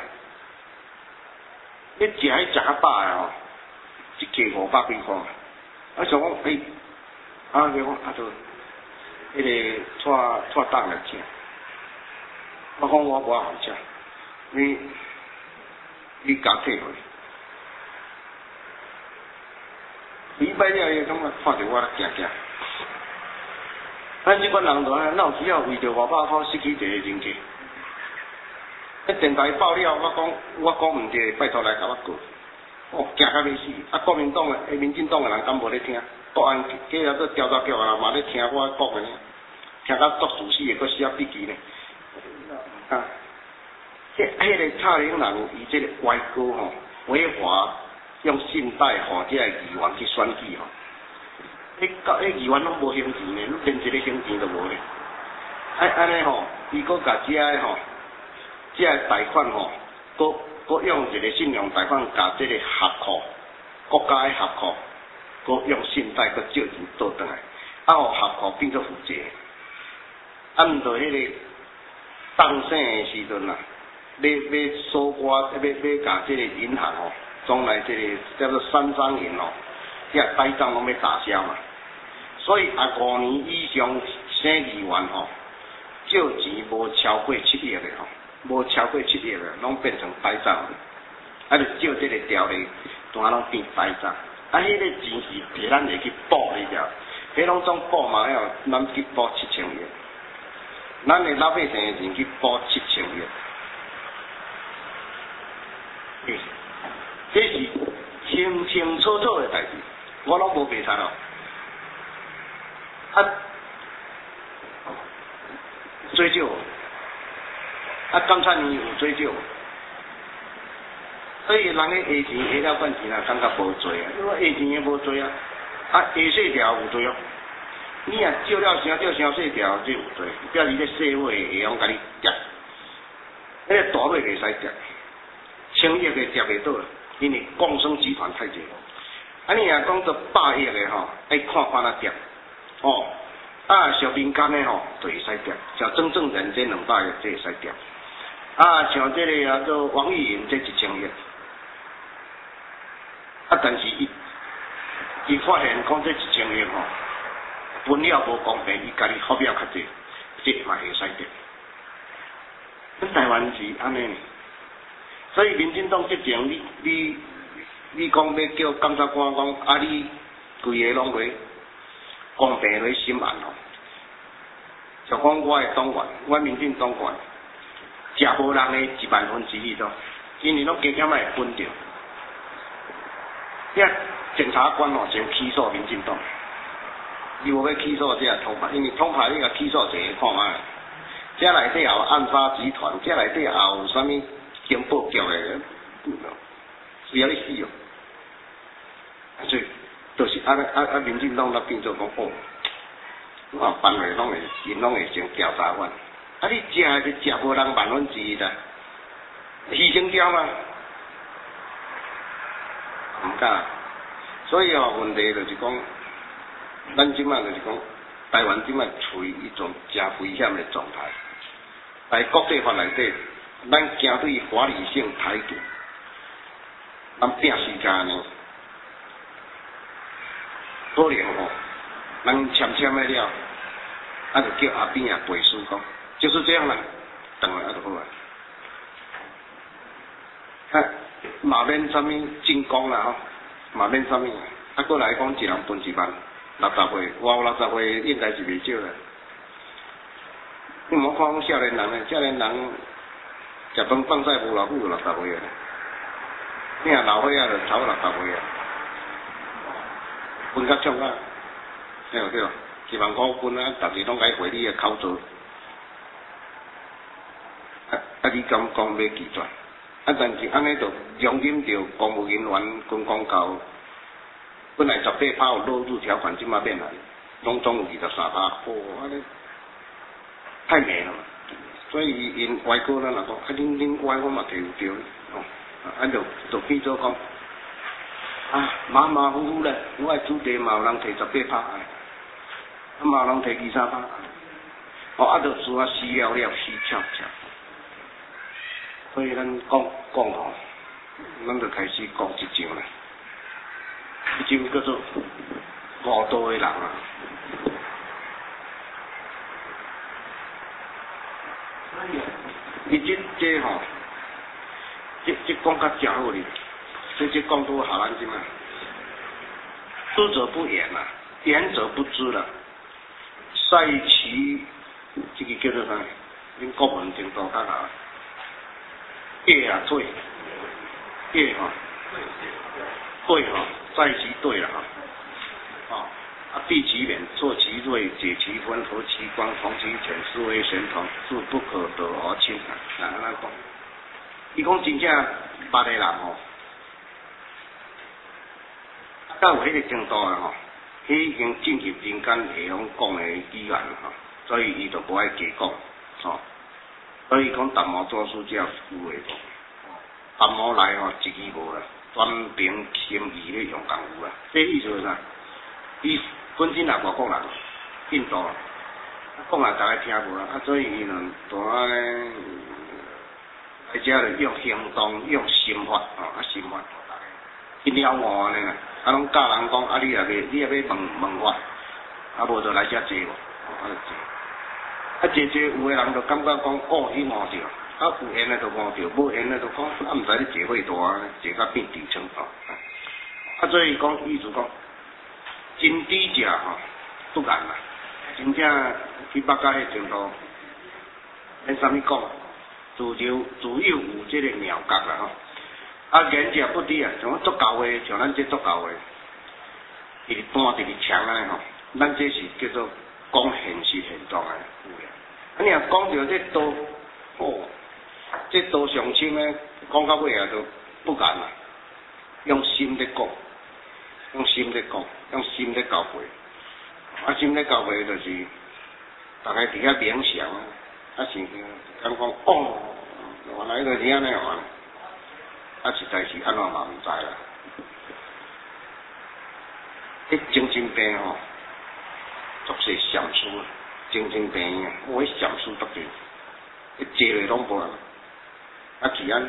你食迄食较饱的吼，一克五百几块。啊，想讲，诶，啊，佢讲啊，就迄个拖拖档来吃。我讲我我好食，你你甲退回。礼拜了伊感觉看着我行行。咱即款人就安，哪有需要为着五百块失去一个人格？迄电台爆料，我讲我讲毋对，拜托来甲我过。哦，惊甲要死！啊，国民党诶、民进党诶人敢无咧听？国安计了个调查局啊，嘛咧听我讲诶，听甲作死死诶，搁写笔记咧。啊，迄迄个蔡英文伊即个歪歌吼，违法用信贷互即个议员去选举吼。迄到迄议员拢无还钱呢，连一个还钱都无咧。哎，安尼吼，伊搁甲遮个吼，遮个贷款吼，搁搁用一个信用贷款甲即个合库，国家的合库，搁用信贷搁借钱倒转来，啊，互合库变做负债。啊，毋着迄个当生的时阵啊，要要收刮，要要甲即个银行吼，装来即个叫做三张银哦。遐呆账拢要打消嘛，所以啊五年以上省议员吼， 借钱无超过七亿的吼，无超过七亿的，拢变成败债，啊，就借这个条例，单拢变败债，啊，迄个钱是摕咱会去补你了，迄拢总补嘛，要咱去补七千亿，咱的老百姓的钱去补七千亿，欸，这是清清楚楚的代志，我拢无白差咯，啊。追究，啊，监察院有追究，所以人个下钱下了惯钱啊，感觉无罪啊，因为下钱也无罪啊，啊下细条有罪哦，你啊借了啥借啥细条这有罪，表示这社会会用甲你夹，迄个大尾袂使夹，轻易个夹袂到，因为共生集团太济，啊你若讲做百亿个吼，爱看看啊夹，哦。啊，小民间的吼，就会使调；像真正人这两百亿，这会使调。啊，像这个啊，做王玉莹这一千亿，啊，但是伊伊发现讲这一千亿吼，分了无公平，伊家己发表较济，这嘛会使调。咱台湾是安尼，所以民进党这前，你你你讲要叫检察官讲，啊你规个拢袂。公平来审案哦，就讲我的党员，我民进党员，食无人的一万分之一咯，因为拢加减会分着。遐检察官哦，先起诉民进党，伊无要起诉这个通派，因为通派你甲起诉一个看卖，这内底也有暗杀集团，这内底也有啥物情报局的，需要你死哦，所以。就是啊啊啊！民进党那变做讲哦，我办下拢会，因拢会先调查我。啊，你食的是食无人万分之一的，牺牲掉嘛？唔敢。所以哦，问题就是讲，咱即摆就是讲，台湾即摆处于一种真危险的状态。在国际法内底，咱行对法理性态度，咱拼时间呢。可能吼，人签签的了，啊就叫阿扁啊背书讲，就是这样啦，等下啊就好啊。啊，嘛免啥物进攻啦吼，嘛免啥物，啊过来讲一人分一万，六十岁，我有六十岁应该是袂少啦。你莫看讲少年人诶，少年人食饭放屎无老虎就六十岁啊，你若老岁啊就超六十岁啊。分甲冲啊，对无对？一万块分啊，逐日拢该回你的口座。啊啊！你敢讲要拒绝？啊，但是安尼就容忍着公务人员军公教，本来十八趴有落入条款，即马变来，拢总有二十三趴，哦，安尼太美了嘛。所以因外国咱若讲，啊，恁恁歪我嘛摕有着，哦，啊就就变做讲。啊，马马虎虎咧，我的土地嘛有人摕十八趴，啊嘛有人摕二三趴，哦啊，就需要死了了死翘翘，所以咱讲讲吼，咱就开始讲一招啦，一招叫做五道的人啊，伊即这吼，即即讲较正好哩。这些讲都好难听啊，知者不言啦，言者不知啦。赛其这个叫做啥？恁国文程度较好。对啊，对，对哈，对哈，在其对了哈。啊，啊，避其免，挫其锐，解其分，和其光，同其浅，是谓玄同，是不可得而亲啊。啊，安尼讲，伊讲真正捌的人吼。到有迄个程度啊吼，迄已经进入人间会用讲的语言吼，所以伊就无爱加讲吼。所以讲淡薄做书才有有诶讲，淡薄来吼一字无啦，专凭心意咧用功夫啊。这意思是啥？伊本身也外国人，印度，讲也大家听无啦，啊所以伊呢，就安尼，而且就用行动、用心法吼，啊心法。一了五安尼啦，啊拢教人讲，啊你也要你也要问问法，啊无就来遮坐无，啊就坐。啊啊，坐坐有诶人就感觉讲哦，伊摸着，啊有缘诶就摸着，无缘诶就讲啊，毋知你坐会大，坐甲变地层哦。啊，所以讲意思讲，真低价吼，不敢啦，真正去北角迄程度，恁啥物讲？自有自有有即个妙觉啦吼。啊，言者不低啊，像足够诶，像咱这足够诶，伊搬伫伫墙安尼吼，咱这是叫做讲现实现状诶有诶。啊，你若讲着这刀，哦，这刀上深诶，讲到尾啊，就不敢啦，用心咧讲，用心咧讲，用心咧交配。啊，心咧交配就是，大家伫遐冥想啊，啊是讲讲哦，原来就是安尼玩。啊，实在是安怎嘛毋知啦。迄精神病吼，作些上书，精神病院，我迄上书得着，迄坐落拢无人，啊治安，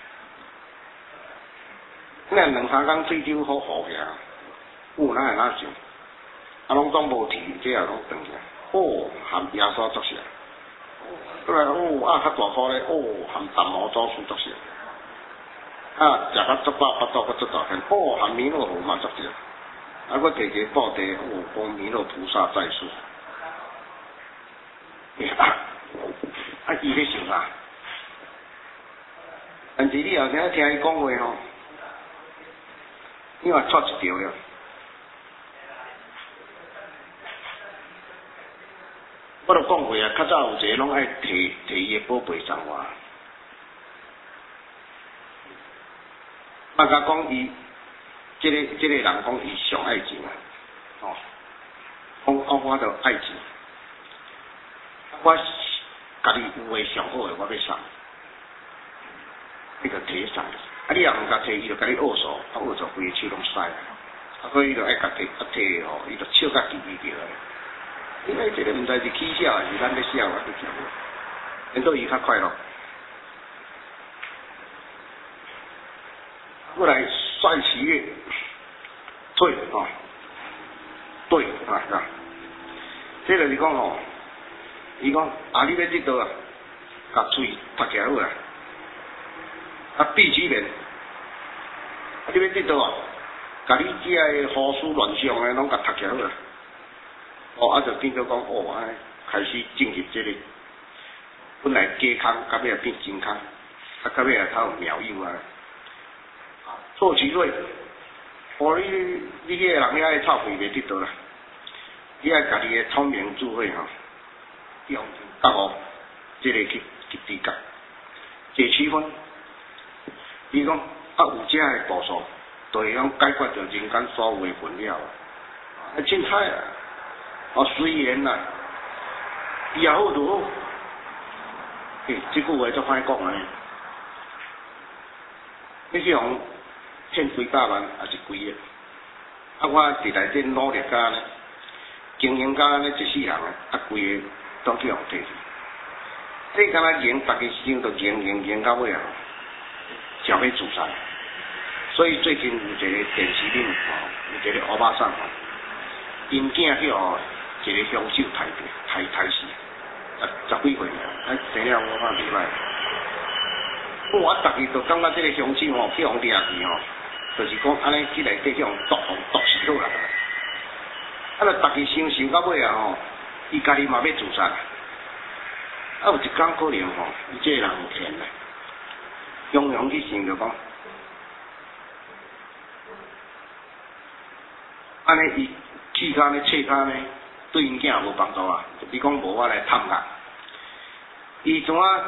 那两三工退休好好个，有哪会哪想？啊，拢总无提，这也拢断去。哦，含耶稣作些，过来哦，啊较大颗咧，哦，含淡毛祖师作些。啊，食甲足饱，腹肚阁足大片，哦，含弥勒佛嘛足着，啊，我摕一个布袋，哦，讲弥勒菩萨在世，啊，啊，伊咧想啥？但是你后生听伊讲话吼，你话错一条了。我著讲过啊，较早有一个拢爱摕摕伊个宝贝送我。啊，甲讲伊，即、这个即、这个人讲伊上爱钱啊，哦，讲讲我著爱钱，我家己有诶上好诶，我要送，你著摕送，啊你若毋甲摕，伊著甲你恶数，啊恶数规个手拢使，啊所以伊著爱甲摕，啊摕吼，伊著笑甲叽叽叫诶，因为即个毋知是起笑还是咱咧笑啊，你听无？令到伊较快乐。过来帅气乐，对啊，对啊啊，这就是讲吼，伊讲啊，你要这倒啊，甲嘴读起来好啊，啊闭起面，啊你要这倒啊，甲你遮个胡思乱想诶，拢甲读起来好啊，哦啊就变做讲哦，安尼开始进入这个本来假空，到尾变真空，啊到尾头有妙有啊。做其瑞，哦，你你迄个人你爱臭屁袂得到啦，你爱家己个聪明智慧吼，用甲好，即个去去比较，解区分。伊讲啊有遮个步数，就会讲解决着人间所有个困扰啊，啊凊彩啊，哦随缘啦，也好就好，嘿，即句话足歹讲安尼，你去用。欠几百万还是几亿？啊，我伫内底努力甲呢，经营甲呢一世人啊，啊规个都去互摕去。这敢若赢，大家想都赢赢赢到尾啊，就要自杀。所以最近有一个电视顶吼，有一个欧巴桑吼，因囝去互一个凶手杀杀杀死，啊十几岁尔，啊生了我看袂歹。我逐日都感觉这个凶手吼去互掠去吼。就是讲安尼去内底去互毒互毒死好啦，啊，著逐日想想到尾啊吼，伊家己嘛要自杀，啊有一天可能吼，伊这个人有骗啦，样样去想着讲，安尼伊去骹呢、切骹呢，对因囝无帮助啊，比讲无法来探甲，伊怎啊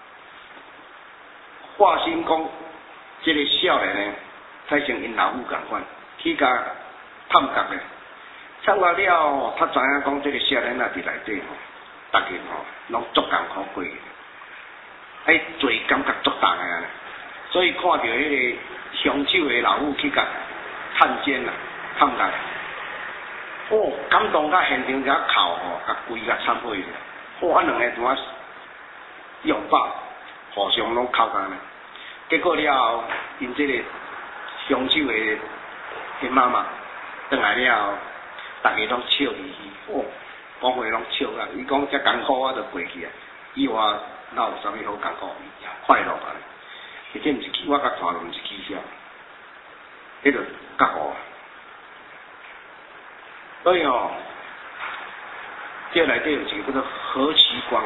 化心讲，这个少年呢？才像因老母共款，去甲探角咧，探完了，他知影讲这个少年仔伫内底吼，逐个吼拢足艰苦过，哎，罪感觉足重个啊，所以看到迄个凶手的老母去甲探监啦，探角，哦，感动甲现场甲哭吼，甲跪甲忏悔咧，哦，啊两个怎啊拥抱，互相拢哭干咧，结果了后，因这个。凶手的的妈妈，转来了后，大家拢笑嘻嘻，哦， 讲话拢笑啊，伊讲遮艰苦我都过去啊，以后哪有啥物好艰苦，快乐啊！而且毋是我甲带落，毋是起笑，迄个觉悟啊。所以哦，这内底有一个叫做何其光，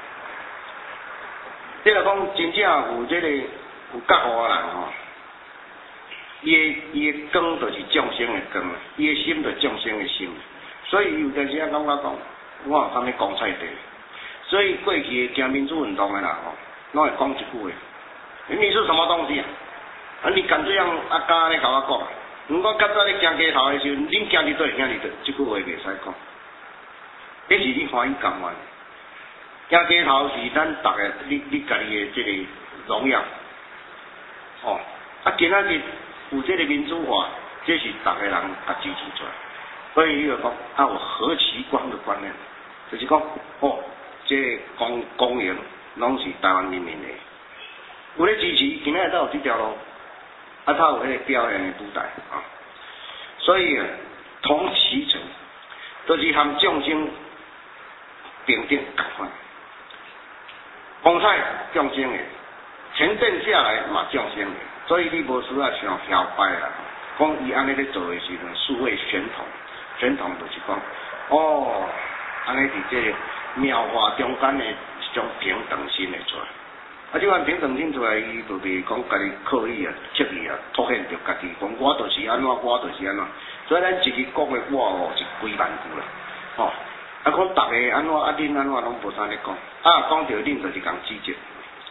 这个讲真正有这个有觉悟的人吼。伊的伊的光就是众生的光，伊的心就是众生的心，所以有阵时啊感觉讲，我有啥物讲菜地，所以过去的行民主运动的人吼，拢会讲一句话，你是什么东西啊？啊，你敢这样啊敢安尼甲我讲？毋过较早咧行街头的时候，恁行伫倒，行伫倒，即句话袂使讲，迄是你欢喜甘愿。行街头是咱逐个你你家己的即个荣耀，哦，啊今仔日。有这个民主化，这是大家人甲支持出来，所以伊就讲啊有何其光的观念，就是讲哦，这个公公营拢是台湾人民的，有咧支持，今仔日才有这条路，啊，他有迄个表演的舞台啊，所以啊，同其成，就是和众生平等共款，风采众生的，沉淀下来嘛众生的。所以你无需要想摇摆啦，讲伊安尼咧做诶时阵，数位宣统，宣统就是讲，哦，安尼伫这个妙化中间诶一种平等心会出来。啊，即款平等心出来，伊就袂讲家己刻意啊、刻意啊凸显着家己，讲我就是安怎，我就是安怎。所以咱一日讲诶我哦是几万句啦，吼、哦，啊讲逐个安怎啊恁安怎拢无啥咧讲，啊讲着恁就是共指责。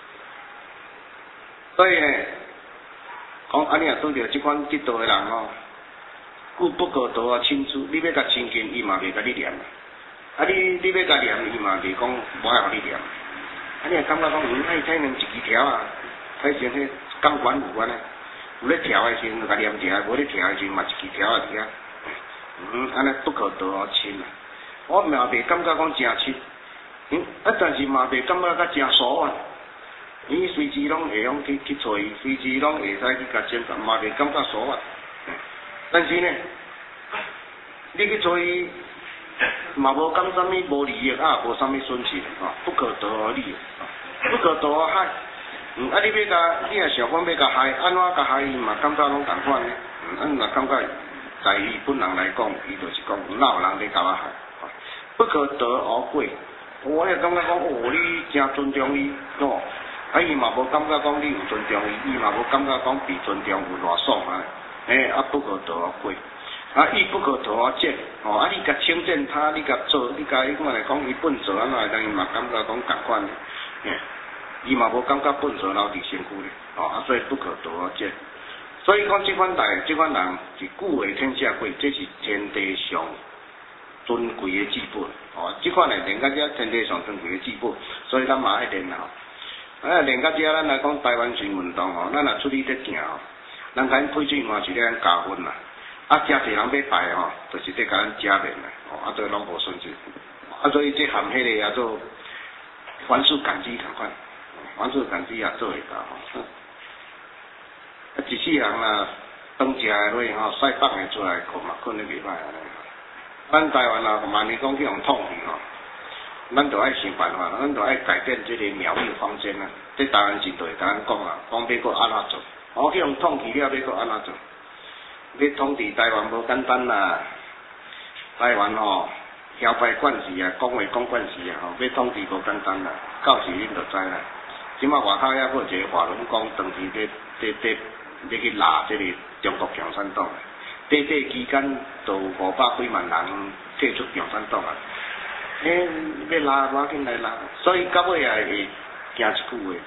所以呢。讲安尼也拄着即款得道的人吼，故不可得啊亲疏，你要甲亲近，伊嘛袂甲你念；啊你你要甲念，伊嘛袂讲无爱互你念。啊你也感觉讲，嗯，哎，才能一支条啊，才先迄感官有关呢。有咧调的时阵甲念条，无咧调的时阵嘛一支条啊伫啊。嗯，安尼不可得啊亲啊。我嘛袂感觉讲诚亲，嗯，啊但是嘛袂感觉甲诚疏啊。伊随时拢会用去去找伊，随时拢会使去甲检查，嘛袂感觉疏啊。但是呢，你去找伊，嘛无讲啥物无利益啊，无啥物损失啊，不可得而利，不可得而害。嗯，啊，你要甲，你若想讲要甲害，安怎甲害伊嘛？感觉拢共款呢。嗯，啊，若感觉在伊本人来讲，伊就是讲哪有人咧甲我害，不可得而贵。我也感觉讲，哦，你真尊重伊，哦。啊，伊嘛无感觉讲你有尊重伊，伊嘛无感觉讲被尊重有偌爽啊！诶、欸，啊不可得而贵，啊亦不可得而贱，哦，啊你甲称赞他，你甲做，你甲伊看来讲伊笨拙安怎，但伊嘛感觉讲共款的，诶，伊嘛无感觉笨拙留伫身躯咧，哦，啊所以不可得而贱。所以讲即款代，即款人是故为天下贵，这是天地上尊贵的之本，哦，即款来练到遮天地上尊贵的之本，所以咱嘛爱练吼。啊，练到遮，咱来讲台湾全运动吼，咱若出去咧行吼，咱甲因配水嘛是咧咱加分啦。啊，诚侪人要排吼，就是咧甲咱加面啦，哦，啊，所以拢无损失。啊，所以这含迄个也做凡事感激同款，凡事感激也做会到吼。啊，一世人啊，当食的落吼，晒放的出来困嘛，困得袂歹安尼。咱台湾啊，万年讲去用统治吼。咱就爱想办法，咱就爱改变这个苗栗方针啊！这台湾是对台湾讲啊，讲要搁安怎做？我去用统治了，要搁安怎做？要统治台湾无简单啦！台湾吼，摇摆惯势啊，讲话讲惯势啊，吼，要统治无简单啦！到时恁就知啦。即马外口还佫有一个华人讲，当时咧咧咧咧去拉这个中国共产党，短短期间就五百几万人退出共产党啊！诶，要拉拉紧来拉，所以到尾也会行一句话：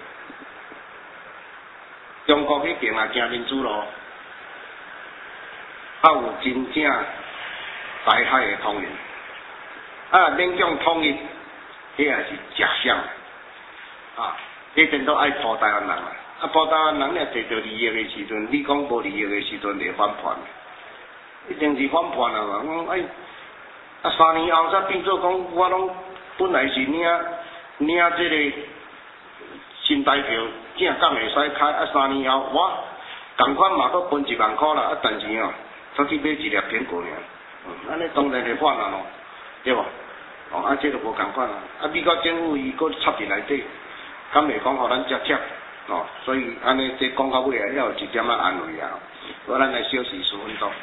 中国迄边啊行民主路，啊有真正台海的统一，啊勉强统一，迄也是假象啊！迄边都爱抱台湾人啊，啊抱台湾人咧摕到利益的时阵，你讲无利益的时阵，就反叛，一定是反叛啊嘛！讲哎。啊，三年后才变做讲，我拢本来是领领这个新台票，正港会使开。啊，三年后我同款嘛，搁分一万块啦。啊，但是哦，才去买一粒苹果尔。嗯，安尼当然就反啦咯，对无？ 哦，啊，这个无共款啊。啊，美国政府伊搁插伫内底，敢袂讲互咱接接哦，所以安尼这讲到尾啊，要有一点仔安慰啊。我咱来休息十分钟。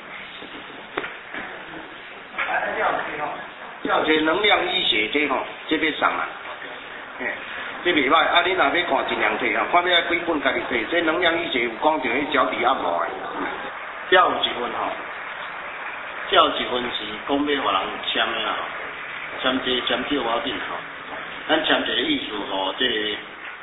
来，吊车吼，吊车能量医学这吼，这要送啊，嘿。这袂歹，啊！你若要看尽量摕啊，看要几本家己摕。这能量医学有讲到迄脚底按摩的， 这有一份吼，这有一份是讲要互人签的啦，签这签少我紧吼，咱签一个意思吼，这个，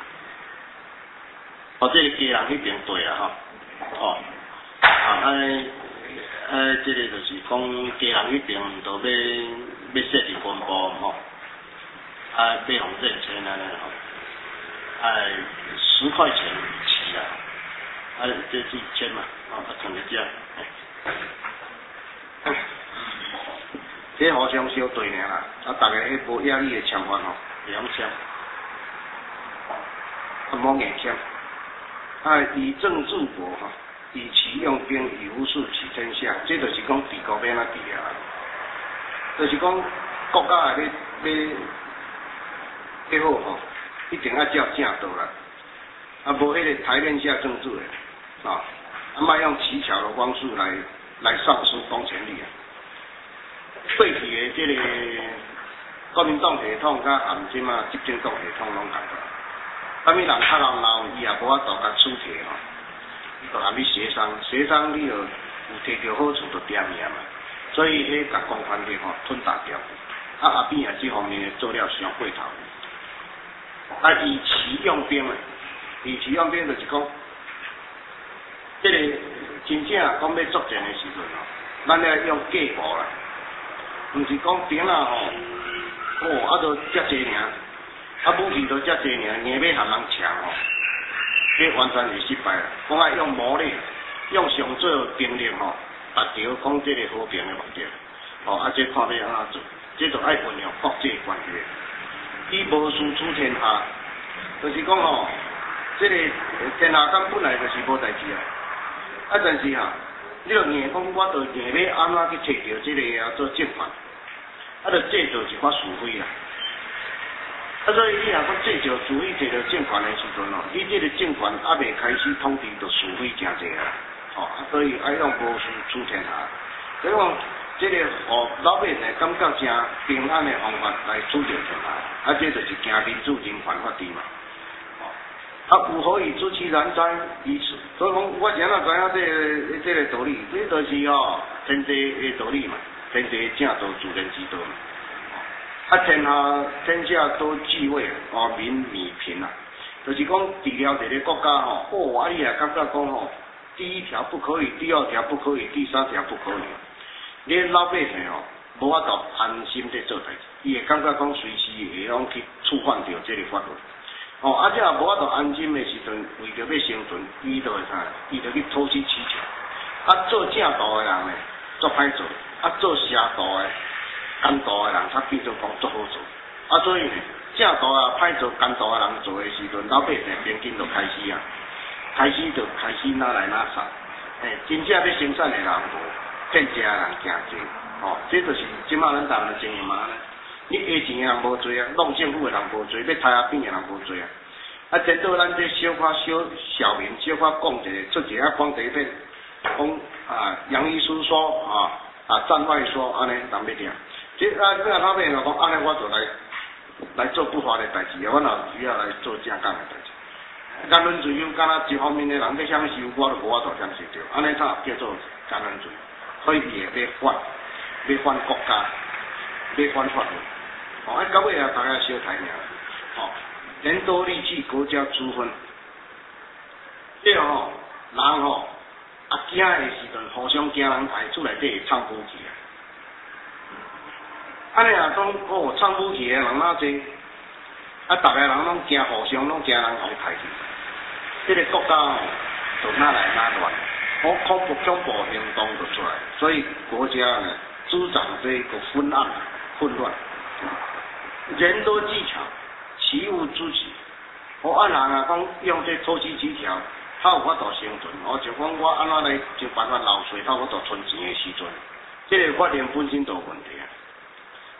哦，这个家人迄边对啊吼，哦，啊，安呃，这个就是讲家人迄边都要要设置分布吼，啊，买红这钱安尼吼。哎，十块钱起啊，啊，这是签嘛，啊，存在这，哎，这互相小对尔啦，啊，大家迄无压力的签法吼，会晓签，啊，无硬签，啊，以政治国吼，以其用兵，以无事取天下，这就是讲治国要安怎治啊，就是讲国家的要要要好吼。一定要照正道啦，啊，无迄个台面下政治的，啊，啊，莫用奇巧的方式来来丧失公权力啊。过去的这个国民党系统甲现今啊执政党系统拢共款，啥物人较闹闹，伊也无法度甲处理吼，伊就含去协商，协商你就有摕到好处就点名嘛，所以迄甲公权力吼吞大掉，啊阿扁啊这方面做了上过头。啊，以其用兵诶，以其用兵就是讲，这个真正讲要作战诶时阵哦，咱要用计谋啦，毋是讲兵啊吼，哦，啊都遮济尔，啊武器都遮济尔，硬要含人抢吼，这完全是失败啦。讲爱用武力，用上最兵力吼，达到讲这个和平诶目的。哦，啊这看要安怎做，这就爱运用国际关系。以无事处天下，就是讲吼，这个天下间本来就是无代志啊。啊，但是哈，你著硬讲，我著硬要安怎去摕到这个啊做政权，啊，著制造一寡是非啦。啊，所以你若讲制造是非摕到政权的时阵哦，你这个政权还未开始统治，著是非真济啊。哦，啊，所以爱用无事处天下，所以讲。这个互老百姓感觉真平安的方法来处理天下，啊，这就是行民主人权法治嘛。哦，啊，有何以知其然哉？于此，所以讲我是安怎知影这个这个道理？这就是哦，天地的道理嘛，天地正道自然之道嘛。啊，天下天下都继位，哦，民弥平啊，就是讲除了一个国家吼，哦，啊，你也感觉讲吼，第一条不可以，第二条不可以，第三条不可以。你老百姓哦，无法度安心在做代志，伊会感觉讲随时会拢去触犯着这个法律。哦，啊，这无法度安心的时阵，为着要生存，伊就会啥？伊就去投机取巧。啊，做正道的人呢，做歹做；啊，做邪道的、奸道的人，他变做讲做好做。啊，所以呢，正道啊、歹做、奸道的人做的时阵，老百姓边境就开始啊，开始就开始哪来哪杀。诶，真正要生产的人无。骗食的人诚济，哦，这就是即马咱台湾的情形嘛呢。你下钱的人无做啊，弄政府的人无做，要杀阿扁的人无做啊。啊，等到咱这小可小小民小可讲一个出一个光碟片，讲啊杨医师说啊啊站外说安尼人要听。这啊这个老百姓讲安尼我就来来做不法的代志，我哪需要来做正当的代志？言论自由，敢若一方面的人要享受，我就无法度享受着，安尼才叫做言论自由。所以伊会要反，要反国家，要反法律。哦，啊，到尾啊，大家小台尔。哦，人多力气，国家之分。这个吼，人吼，啊惊的时阵，互相惊人抬出来，这会唱武器啊。安尼啊，讲哦，唱武器的人哪济？啊，逐个人拢惊，互相拢惊人互抬去。这个国家吼，就哪来哪乱。我恐怖恐怖行动就出来，所以国家呢滋长这个昏暗、混乱。人多技巧，其物知己。我按人啊讲用这投机取巧，他有法度生存。我就讲我安怎来想办法流水，他有法度存钱的时阵，这个发展本身就有问题啊。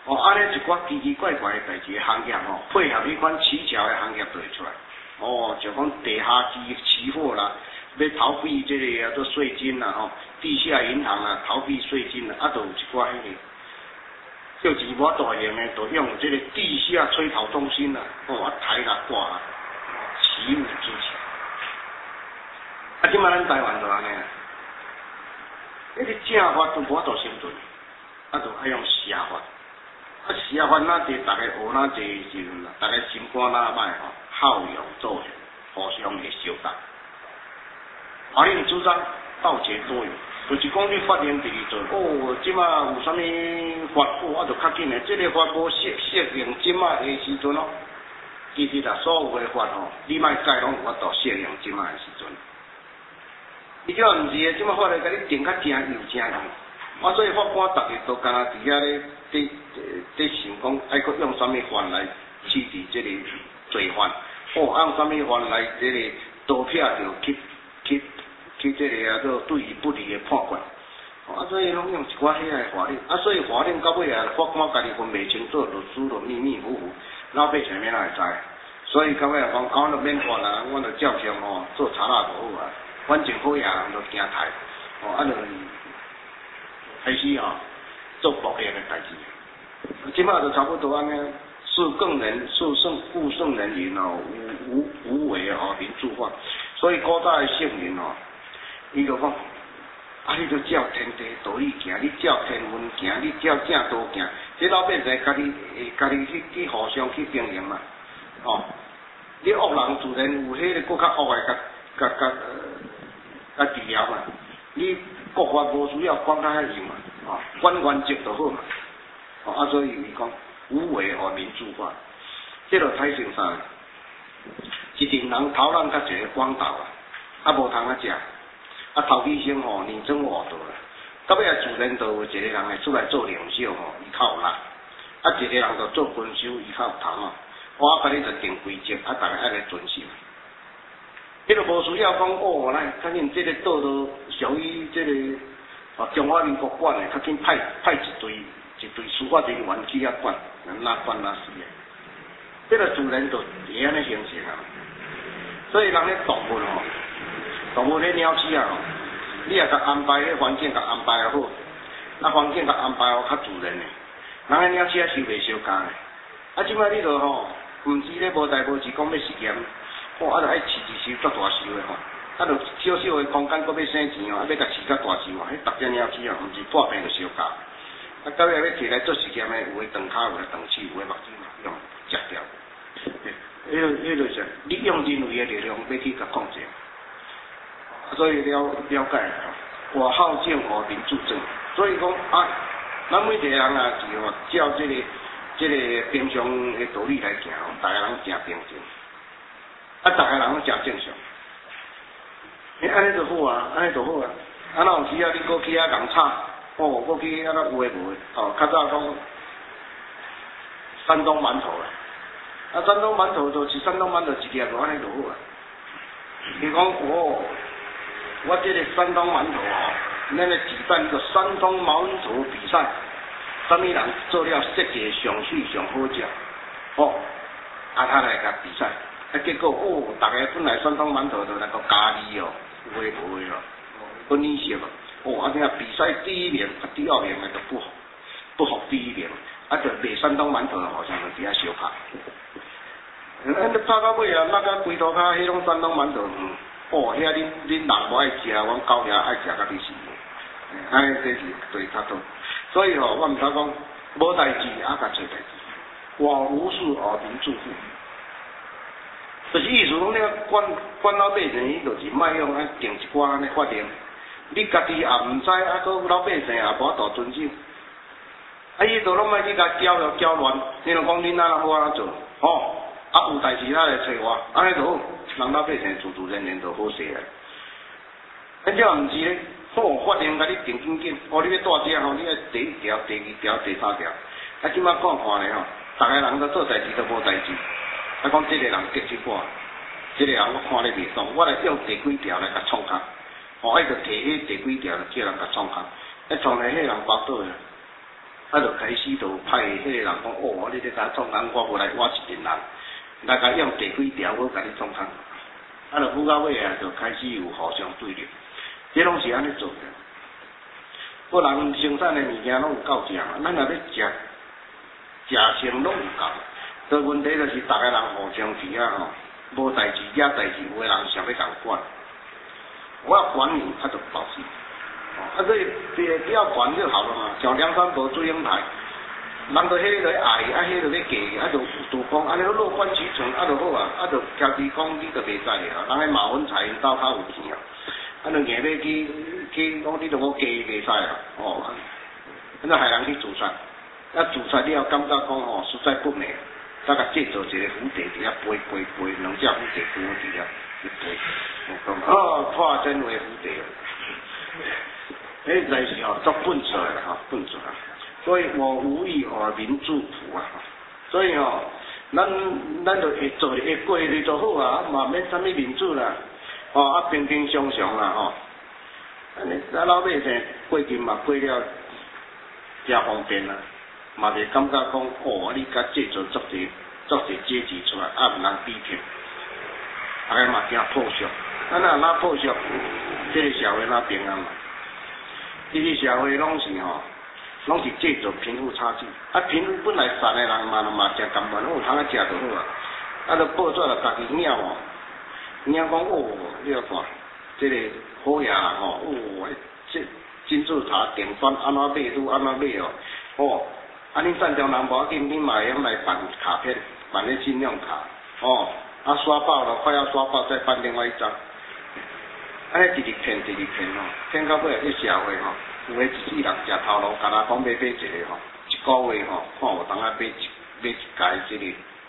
哦，安尼一寡奇奇怪怪的代志行业吼，配合迄款蹊跷的行业做出来。哦，就讲地下机期货啦，要逃避这个啊，做税金啦吼，地下银行啊，逃避税金啦，啊，都有一寡迄个。就是我大用的，就用这个地下催逃中心啦，哦，抬啦挂啦，起舞之前。啊，即摆咱台湾就安尼啊，迄个正法都无法度生存，啊，就爱用邪法。啊，邪法哪侪大家学哪侪时阵啦，大家心肝哪歹吼，好用作用，互相会相搭。法令主张道解多用。就是讲你发言第二做，哦，即马有啥物法布，我就较紧的。即、这个法布适适应即马的时阵咯。其实啦，所有的法吼，你莫改拢有法度适应即马的时阵。伊叫毋是的，即马法来甲你定较正又正用。啊，所以法官逐日都干那伫遐咧，伫伫想讲，爱搁用啥物法来处理即个罪犯，哦，用啥物法来即个刀片着去去。去这个啊，做对伊不利的判决，啊，所以拢用一寡遐的法律，啊，所以法律到尾啊，法官家己分袂清楚，律师就迷迷糊糊，老百姓免哪会知？所以到尾啊，讲啊，我著免法啦，我著照常吼做查拉就好啊，反正好呀，就惊台，哦，啊，就开始吼做暴力的代志，即摆就差不多安尼，是更人是胜故胜人言哦，无无无为哦，民主化，所以古早的圣人哦。伊就讲，啊，你就照天地道理行，你照天文行，你照正道行，这老百姓家己诶，家己去去互相去经营嘛，哦，你恶人自然有迄个更较恶诶，甲甲甲甲治疗嘛，你国法无需要管较遐严嘛，哦，管原则就好嘛，哦，啊，所以伊讲无为而民主化，这就太成啥？一群人头咱甲一个广岛啊，啊无通啊食。啊，投机性吼，年增活多啦。到尾啊，自然就有一个人会出来做领袖吼，伊较有力；啊，一个人就做军手，伊较有头啊。我甲你就定规则，啊，大家爱来遵守。迄个无需要讲哦，咱较紧这个岛都属于这个啊中华民国管的，较紧派派一队一队司法人员去遐管，哪管哪事的。这个自然就会安尼形成啊。所以人咧动物吼。动物咧鸟鼠啊，你也甲安排迄环境，甲安排好，啊环境甲安排好较自然诶。人诶鸟鼠啊收袂相共诶，啊即摆你著吼，毋是咧无代无志讲要实验，哦啊著爱饲一收足大收诶吼，啊著小小诶空间搁要省钱哦，啊要甲饲较大收哦，迄逐只鸟鼠啊，毋是破病就相共。啊到尾要摕来做实验诶，有诶长骹，有诶长翅，有诶目睭用食掉。迄个迄个是利用人为诶力量要去甲控制。所以了了解啊，我好建和民主政，所以讲啊，咱每一个人啊是吼照这个这个平常的道理来行，大家人行平静，啊，大家人拢正正常，你安尼就好啊，安尼就好啊，啊，若有时啊，你过去啊共吵，哦，过去啊，有诶无诶，哦，较早讲山东馒头啦，啊，山东馒头就是山东馒头一粒，就安尼就好啊，你讲哦。我这个山东馒头哦，咱咧举办一个山东馒头比赛，什么人做了设计上水上好食，哦，啊他来甲比赛，啊结果哦，大家本来山东馒头就那个咖喱哦，有诶无诶咯，不认识咯，哦啊你看比赛第一名、啊第二名诶都不好，不好第一名，啊就卖山东馒头好像就伫遐相拍，咱你拍到尾啊，那个规头骹迄种山东馒头，嗯。哦，遐恁恁人无爱食，阮狗也爱食甲你死，安尼这是对较多。所以吼、哦，我毋通讲无代志啊，甲做代志，我无事而民主富，就是意思讲，你管管老百姓，伊就是莫用啊定一寡安尼法令，你家己也毋知，啊，佮老百姓也无法度遵守，啊，伊就拢莫去甲搅了搅乱，你若讲恁安好安做，吼、哦，啊有代志咱来找我，安尼就好。人老百姓自自然然就好势啊！啊，这毋是咧，好法令甲你定紧紧，哦，你要大只吼，你要第一条、第二条、第三条。啊，即摆看看咧吼，逐个人都做代志都无代志。啊，讲这个人结一寡，这个人我看咧袂爽，我来用第几条来甲创卡。哦，迄个摕迄第几条叫人甲创卡，啊，创来迄人包倒啊！ 啊，就开始就派迄个人讲，哦，你咧甲创空，我无来，我一群人来甲用第几条，我甲你创空。啊，就舞到尾啊，就开始有互相对立，这拢是安尼做的。个人生产的物件拢有够食嘛，咱若要食，食成拢有够。个问题就是逐个人互相提啊吼，无代志惹代志，有个人想要共管，我要管你，他就保持。啊，所以别不要管就好了嘛。像梁山伯祝英台，人就迄个爱，啊，迄个咧嫁，啊，就就讲安尼乐观其成，啊，就好啊，啊，就家己讲你就袂使啊，人个马文才因兜较有钱啊，啊，就硬要去去讲你就我嫁袂使啊，哦，安尼害人去自杀，啊，自杀了感觉讲吼实在不美，再甲制造一个蝴蝶伫遐飞飞飞，两只蝴蝶飞伫遐一飞，哦，破真为蝴蝶。迄在是吼作笨出来吼，笨出来，所以我无意和民祝福啊，所以吼，咱咱就会做会过日就好啊，嘛免啥物民主啦，哦啊平平常常啦吼，安尼咱老百姓过去嘛过了真方便啦，嘛袂感觉讲哦，你甲制造作者作者阶级出来，啊毋通比拼，大家嘛惊破削，啊那哪破削，这个社会哪平安嘛？这个社会拢是吼，拢是制造贫富差距。啊，贫富本来善的人嘛嘛食甘愿，有通啊食就好啊。啊，就报纸就家己领哦，领讲哦，你要看，这个好野人吼，哦，这金字塔顶端安怎买拄安怎买哦，哦，啊恁善良人无要紧，恁嘛会用来办卡片，办咧信用卡，哦，啊刷爆了，快要刷爆再办另外一张。安尼直直骗，直直骗吼，骗到尾这社会吼，有诶一世人食头路，干那讲要买一个吼，一个月吼，看有当啊买一买一家即个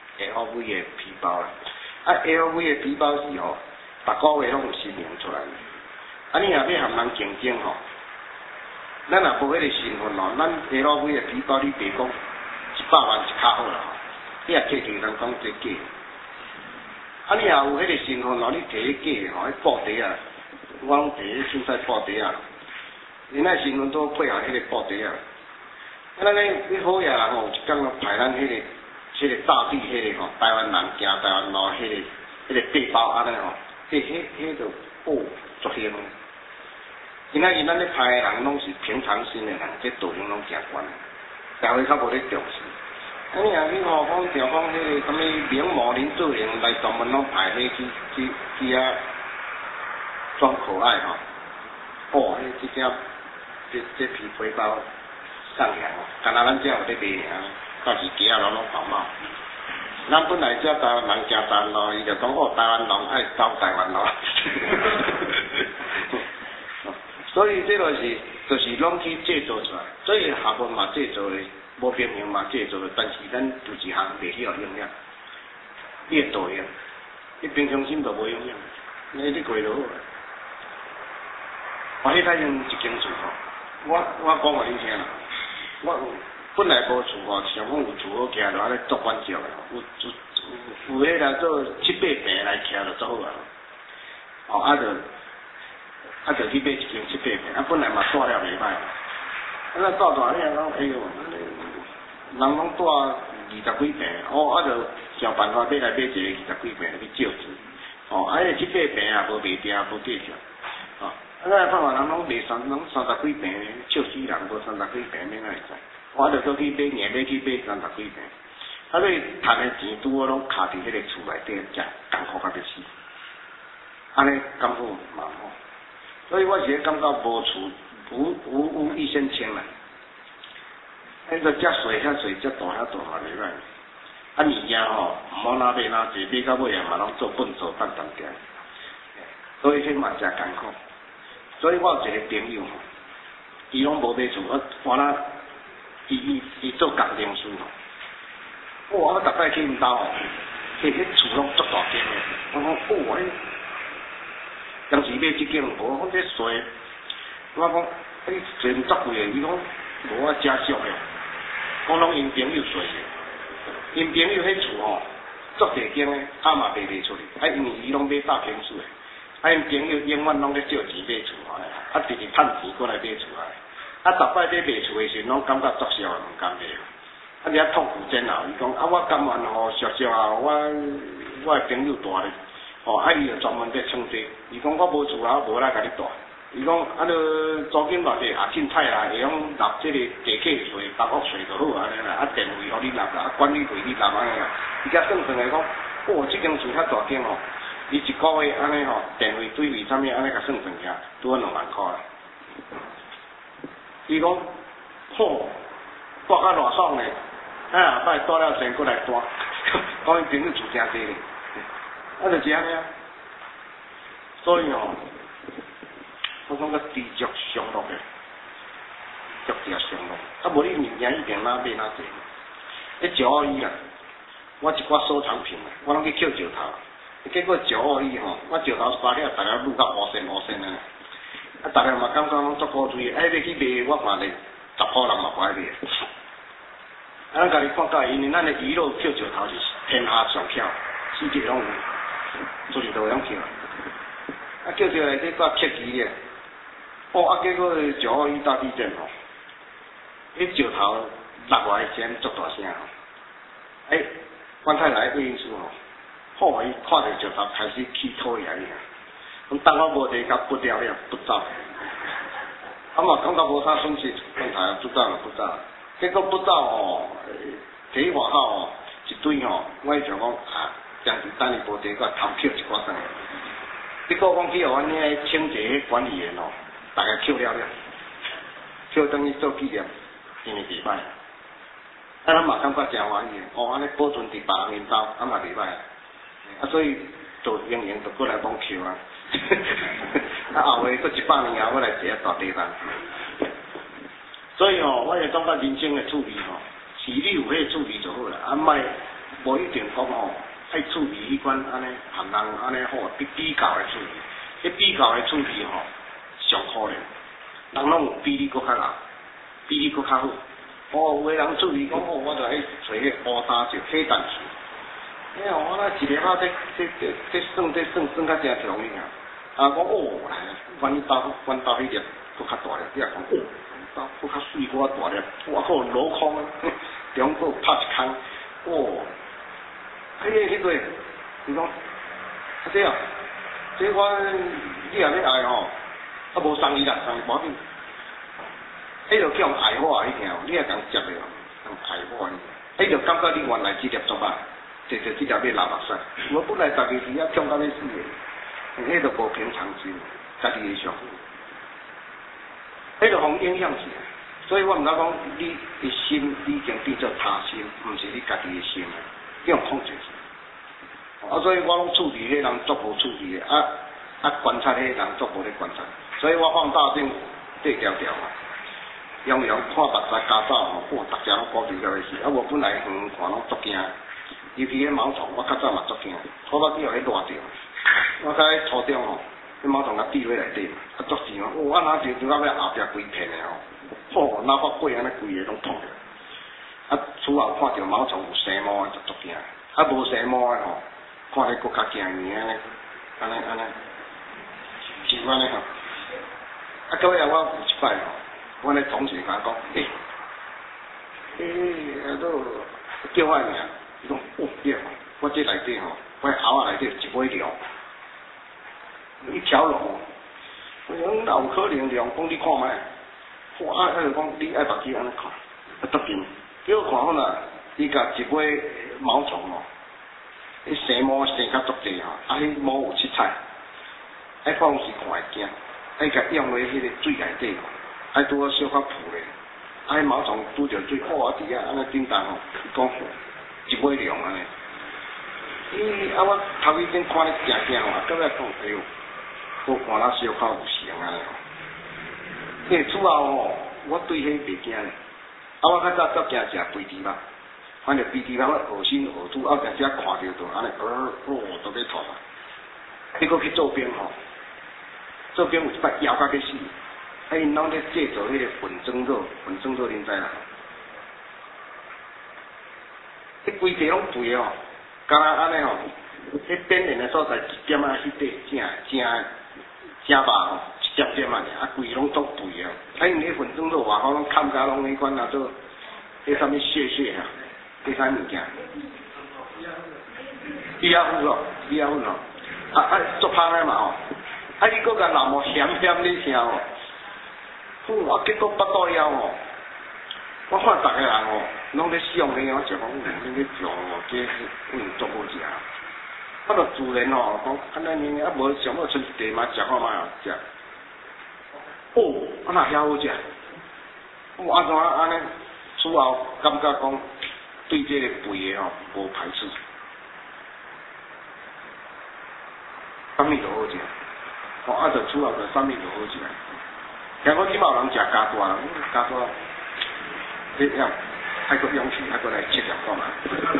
L V 诶皮包啦。啊 L V 诶皮包是吼，逐个月拢有新型出来。啊你若要和人竞争吼，咱若无迄个身份咯，咱 L V 诶皮包你别讲一百万一卡好啦吼，你也摕着人讲这假。啊你若有迄个身份咯，你摕迄假吼，迄布袋啊。我拢第一凊彩布袋啊，因那新闻都配合迄个布袋啊。啊，咱咧你好野人吼，有一天咯派咱迄个、迄个大地迄个吼，台湾人行台湾路迄个、迄个背包安尼吼，迄、迄、迄个哦足兴。今仔日咱咧派的人拢是平常心的人，这道行拢行惯，社会较无咧重视。啊，你若你吼讲调讲迄个什物名模林志玲来专门拢派迄去去去啊。装可爱哈，哦，迄这件这这皮皮包上扬哦，干那咱这有咧卖啊，到时街啊拢拢跑冒。咱本来这台湾人行台湾路，伊就讲哦，台湾人爱走台湾路。所以这个是就是拢去制造出来，所以学问嘛制造的，无平衡嘛制造的，但是咱有一项袂晓用了，你会导用，你平常心都无用了，你你过就好了。我迄个用一间厝吼，我我讲互恁听啦，我本来无厝吼，想讲有厝好徛，就安尼做管教的，有有有迄个做七八平来徛就做好啊，哦啊就啊就去买一间七八平，啊本来嘛住了袂歹，啊那住大了讲哎哟，人拢住二十几平，哦啊就想办法买来买一个二十几平去借钱，哦啊迄七八平啊无卖掉，无继续，哦。啊！咱看话人拢卖三，拢三十几平，笑死人，无三十几平，免哪会知？我着去买，硬要去买三十几平。啊！你赚的钱拄好拢卡伫迄个厝内底，食艰苦甲要死。安尼甘苦嘛吼，所以我是感觉无厝无无无一身轻啦。迄个遮水遐水，遮大遐大嘛袂歹。啊物件吼，毋好哪买哪济，买到尾啊嘛拢做笨手笨蛋件。所以迄嘛真艰苦。所以我有一个朋友吼，伊拢无买厝，我我那伊伊伊做工程师吼，哇！我逐摆去因兜吼，迄迄厝拢足大间的，我讲哦，迄当时买即间无，我讲这水，我讲迄水毋足贵的，伊讲无我真俗的，我拢因朋友水的，因朋友迄厝吼足大间的，啊嘛卖袂出去，啊因为伊拢买大平数的。啊，因朋友永远拢咧借钱买厝啊，啊直直趁钱过来买厝啊， 啊，逐摆咧卖厝诶时，拢感觉作笑，毋甘卖。啊，你啊痛苦煎熬，伊讲啊，我甘愿吼叔叔啊，我我诶朋友住咧，吼啊伊就专门咧创这，伊讲我无厝啊，无来甲你住。伊讲啊，你租金偌济也凊彩啦，会用纳即个地契税、房屋税就好安尼啦，啊电费互你纳啦，啊管理费你纳安尼啦。伊才算算来讲，哦，即间厝较大间吼，伊一个月安尼吼，电费、水费啥物安尼甲算算起，拄啊两万块啦。伊讲，吼，住甲偌爽咧，啊，摆住了钱过来住，讲伊朋友厝诚济咧，啊就是安尼啊，所以吼。我讲个知足常乐嘅，足者常乐。啊，无你物件一定哪买哪济。迄石澳鱼啦，我一寡收藏品啊，我拢去捡石头。结果石澳鱼吼，我石头发了，大家愈甲乌仙乌仙啊。啊，大家嘛感觉讲足古锥，哎，你去卖，我看咧十箍人嘛不爱卖。啊，咱家己看到，因为咱的鱼肉捡石头是天下上巧，世界拢有，出去都会晓捡。啊，捡着来这个铁鱼咧。哦，啊，结果石澳鱼大地震吼，迄石头落来声足大声吼，哎，关太来对因说吼，好，伊看着石头开始起土起来尔，咁等我无地甲不掉了，不走，啊嘛感觉无啥损失，讲台不走了不走，结果不走吼，摕外口吼一堆吼，我就讲啊，将是等伊无地甲偷捡一寡啥，结果讲去互阮遐清洁管理员吼。大家捡了了，捡等于做纪念，真诶袂歹。啊，咱嘛感觉诚欢喜，哦，安尼保存伫别人因兜，啊嘛袂歹。啊，所以做经营就过来讲捡啊。啊，后尾过一百年后，我来坐一大地单。所以吼，我会感觉人生诶处理吼，是你有迄个处理就好啦，啊，莫无一定讲吼，爱处理迄款安尼含人安尼好比比较诶处理，迄比较诶处理吼。上可怜，人拢有比你搁较难，比你搁较好。哦，有个人处理讲，哦，我就去找迄乌衫石、黑蛋树。哎呀，我那一日啊，这这这这算这算算较正常哩啊。啊，讲哦，来，阮兜阮兜迄粒搁较大粒，你啊讲哦，阮兜搁较水搁较大粒，哇，搁镂空啊，中国拍一空，哦，迄个迄个，你讲，啊这啊，这我你若要爱吼。啊，无送伊啦，送伊无紧。迄就叫人爱好啊，迄件，你也共接了，共爱好啊，迄就感觉你原来这粒作啊，这这这粒要流目屎。我本来家己是啊强到要死的，迄就无平常心，家己会上。迄就互影响起来，所以我毋敢讲你的心已经变做他心，毋是你家己的心啊，叫人控制住。啊，所以我拢处理迄人足无处理的啊。啊，观察迄人做无咧观察，所以我放大镜对调调嘛，用用看目屎加走吼，哇，大家拢高兴到要死，啊，我本来远看拢足惊，尤其迄毛虫，我较早嘛足惊，拖到底互迄热着，我在初中吼，迄毛虫甲滴落内底嘛，啊足死嘛，哇，哪就拄到尾后壁规片的吼，吼，哪发过安尼规个拢痛着，啊，厝后看着毛虫有生毛的就足惊，啊无生毛的吼，看咧佫较惊呢安尼，安尼安尼。是安尼吼，啊，到尾我有一摆吼，我咧同事甲我讲，诶、欸，诶、欸，都叫我尔，伊讲，哦，对，我这内底吼，我喉仔内底一尾龙，一条龙，我讲哪有可能龙？讲你看觅，我啊啊就讲你爱目睭安尼看，啊得劲，叫我看好啦，伊甲一尾毛虫吼，迄生毛生较足济吼，啊，迄毛有七彩。爱放时看会惊，爱甲养咧迄个水内底，爱拄好小可浮咧，爱毛虫拄着水，哇！伫遐安尼叮当吼，讲一尾龙安尼。伊啊，我头一阵看咧惊惊吼，啊，到尾讲哎哟，我看咱小可有成安尼吼。因为厝后吼，我对迄袂惊咧，啊，我较早足惊食肥猪肉，反正肥猪肉我恶心恶吐，啊，但是啊看着就安尼，呃，哦，都要吐啊。结果去做兵吼。做兵有一摆枵甲要死，啊因拢咧制作迄个粉蒸肉，粉蒸肉恁知啦？迄规地拢肥哦，敢若安尼吼，迄边缘的所在一点仔迄块正正正肉吼，一接接嘛，啊规拢足肥啊！啊因迄份装做外口拢砍甲拢迄款啊做，迄啥物屑屑啊，迄啥物件？伊啊有咯，伊啊有咯，啊啊足芳诶嘛吼！啊你搁甲老母咸咸咧声哦，哇结果腹肚枵哦，我看逐个人哦，拢咧想咧，我食讲恁咧做哦，这嗯足好食。我著自然哦，讲安尼呢，啊无上好剩一地嘛，食看卖食。哦，啊那遐好食，我安怎安尼此后感觉讲对这个肥的吼无排斥，啥物都好食，哦啊着此后着啥物都好食。听讲即马有人食加大，加大，你要还阁勇气，还阁来切入看嘛。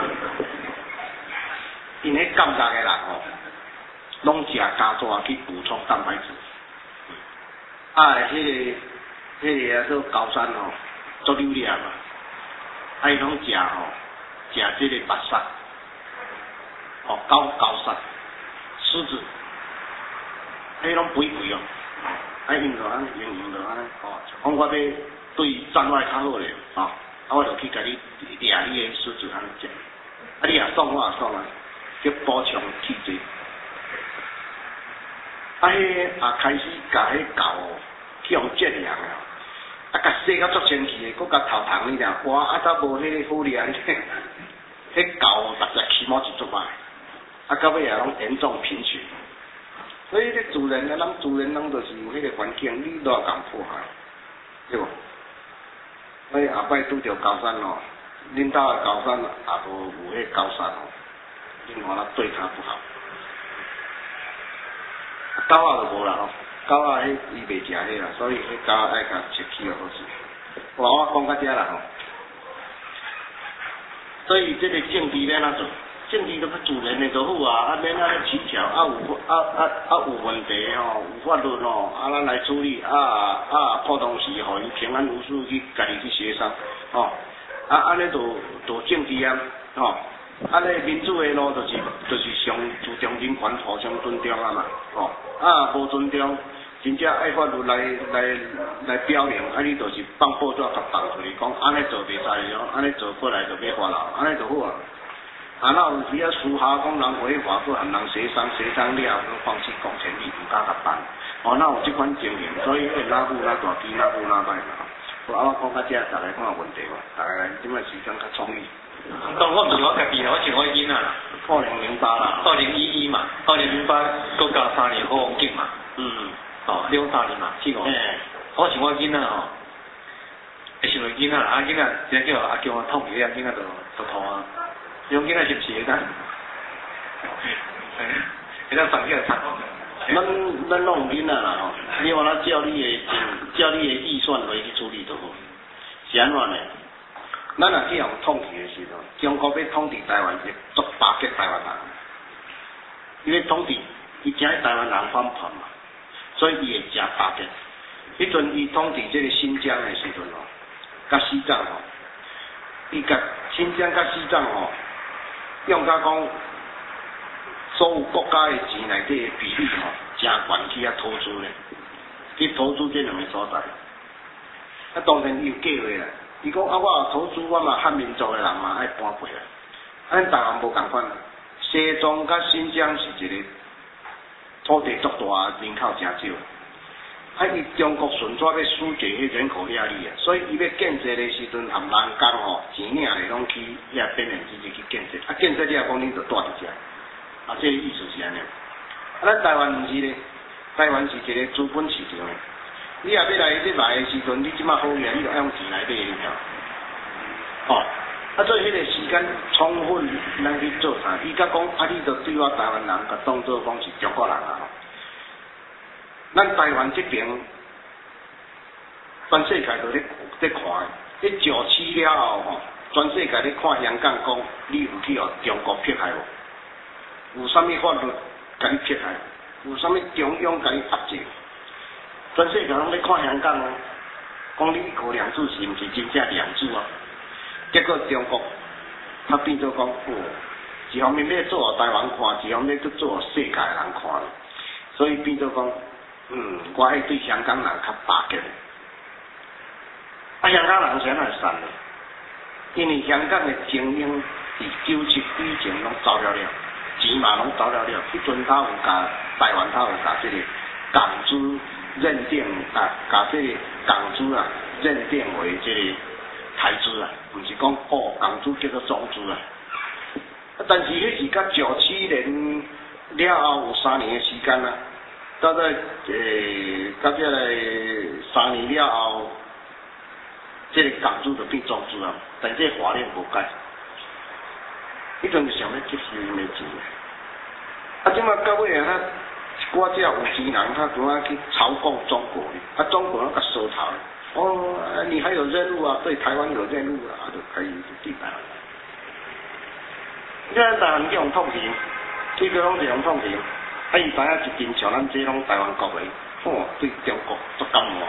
因迄感觉的人吼，拢食加大去补充蛋白质。啊，迄、那个、迄、那个啊，做高山吼，做榴莲嘛，啊，伊拢食吼，食即个白沙，哦，高高沙，狮子，迄拢肥肥哦，啊，因着安尼，用用着安尼，哦，讲我要对障碍较好咧，哦，啊，我就去甲你掠你个狮子安尼食，啊，你也爽，我也爽啊，去补充体质。啊，迄也开始甲迄狗哦，去用遮样啊，啊，甲洗到足清气的，搁甲头糖呢尔，哇，啊，则无迄个好掠，迄狗逐只起毛一足歹，啊，到尾也拢严重贫血。所以迄自然啊，咱自然咱就是有迄个环境，你都要共破坏，对无？所以后摆拄着高山哦，恁兜的高山也无有迄高山哦，因看咱对它不好。狗仔就无啦吼，狗仔迄伊袂食迄啦，所以迄狗仔爱甲切起就好势。哇，我讲到遮啦吼，所以这个政治要安怎做？政治都较自然的就好啊，啊免安尼起条，啊有啊啊啊有问题吼，有法律吼，啊咱来处理，啊啊破东时，互伊平安无事去家己去协商，吼，啊安尼就就政治啊，吼。啊，咧民主的路就是就是上注重人权，互相尊重啊嘛，吼、哦，啊无尊重，真正爱法律来来来表明，啊你就是放报纸甲放出去讲，安尼做袂使哦，安尼做过来就要罚老，安尼就好啊。啊，那有时啊私下讲人违法，佮和人协商，协商了，佮放弃公权力，唔敢甲办。哦，那有即款情形，所以迄哪富哪大机，哪富哪歹嘛。好，啊，我讲到遮，大家看有问题无？大家来，即摆时间较充裕。 当我唔是我家己，我是我囡仔啦。 二零零八啦。 二零一一嘛，二零零八国家三年好风景嘛。嗯。哦，两三年嘛，四五。诶。我是我囡仔吼，会想到囡仔啦，啊囡仔，真叫阿强统计啊，囡仔就就痛啊。用囡仔是不是会当？会当上去来参考。 咱咱拢有囡仔啦吼，你话咱照你的照你的预算来去处理就好。是安怎呢？咱若去用统计的时候，中国要统治台湾是足打击台湾人，因为统治伊惊台湾人反叛嘛，所以伊会真打击。迄阵伊统治这个新疆的时阵哦，甲西藏吼，伊甲新疆甲西藏吼，用甲讲所有国家的钱内底的比例吼，真悬去啊投资咧，去投资这两个所在。啊，当然伊有计划啦。伊讲啊，我投资我嘛汉民族的人嘛爱搬过来，咱台湾无共款，西藏甲新疆是一个土地足大，人口真少，啊伊中国顺续要疏解迄人口压力啊，所以伊要建设的时阵含人工吼钱领的拢去遐边缘之地去建设，啊建设了讲恁就住伫遮，啊这个意思是安尼，啊咱台湾毋是咧，台湾是一个资本市场的。你若要来你来的时阵，你即马好嘢，你就要用钱来买你晓。哦，啊，所以迄个时间充分，咱去做啥？伊甲讲，啊，你就对我台湾人，甲当做讲是中国人啊。咱台湾这边，全世界都咧咧看，你上市了后吼，全世界咧看香港讲，你有去互中国迫害无？有啥物法律甲你迫害？有啥物中央甲你压制？全世界拢咧看香港哦，讲你一国两制是毋是真正两制啊？结果中国他变做讲，哦，一方面要做互台湾看，一方面要做互世界人看，所以变做讲， 嗯，我迄对香港人较巴结的。啊，香港人先来散了，因为香港的精英伫九七以前拢走了了，钱嘛拢走了了，迄阵他有甲台湾他有甲这个港资认定啊，甲这个港资啊认定为这个台资啊，毋是讲哦港资叫做中资啊。但是迄是甲九七年了后有三年的时间啊，到在诶，到这来三年了后，这个港资就变中资啊，但这法令无改，迄阵就想要吸收因的钱。啊，即马到尾啊，他我这有钱人，他怎啊去嘲讽中国呢？啊，中国那个收头，哦，你还有任务啊，对台湾有任务啊，就可以地台湾。咱台湾叫用统治，这个拢是用统治。啊，伊知影一阵像咱这种台湾国的，哦，对中国足甘愿。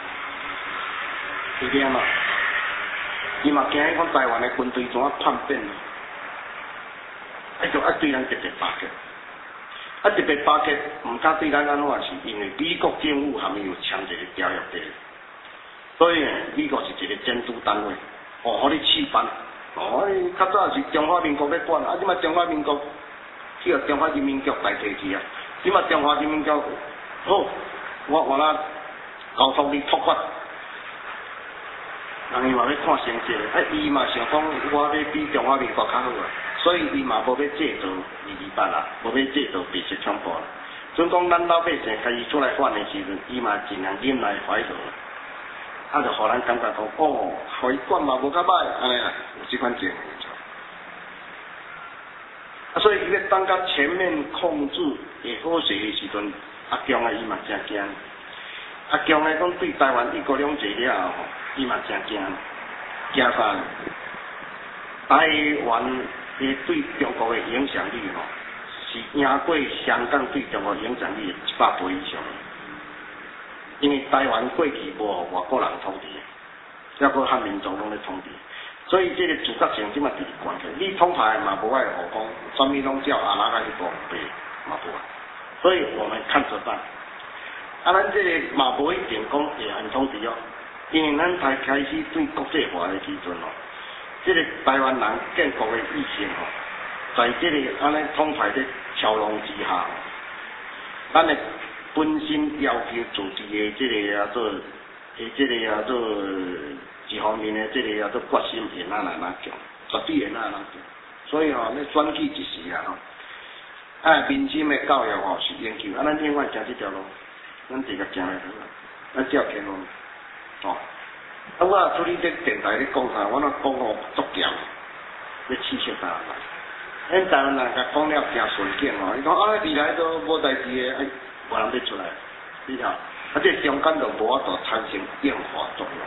是点嘛？伊嘛惊讲台湾的军队怎啊叛变？啊，就啊对咱特别巴结。啊，特别巴结，毋敢对咱安怎是因为美国政府下面有签一个条约的，所以美国是一个监督单位，哦，互你试办。哦，较早是中华民国在管，啊，即马中华民国去互中华人民局代替去啊。即马中华人民局好，我我啦交通你拓发，人伊嘛要看成绩的，啊，伊嘛想讲我要比中华民国较好啊，所以伊嘛无要制度二二八啦，无要制度白色恐怖啦。准讲咱老百姓家己出来反的时阵，伊嘛尽量忍耐怀抱。啊，就互咱感觉讲，哦，互伊管嘛无较歹，安尼啊，有即款情形。啊，所以伊要当甲全面控制会好势的时阵，阿强啊伊嘛真惊。阿强诶讲对台湾一国两制了后，伊嘛真惊。惊啥？台湾诶对中国诶影响力吼，是赢过香港对中国影响力一百倍以上。因为台湾过去无互外国人统治，抑个汉民族拢咧统治，所以这个自觉性即马直直关起。你统派嘛无爱互讲，啥物拢照阿拉甲去讲白嘛无啊。所以我们看着办。啊，咱这个嘛无一定讲会按统治哦，因为咱才开始对国际化的时阵哦，这个台湾人建国的意识哦，在这个安尼统派的操弄之下，咱的本身要求自治的这个叫做，诶，这个叫做一方面的这个叫做决心会哪来哪强，绝对会哪来哪强。所以吼，你选举一时啊吼，啊民心的教育吼是研究，啊咱另外行这条路，咱直接行来好啊，咱照天路，哦。啊我处理这电台咧讲啥，我那讲吼足强，要刺激大家。咱台湾人甲讲了诚顺见吼，伊讲啊未来都无代志的，哎。无人要出来，你睇，啊，这中间就无法度产生变化作用。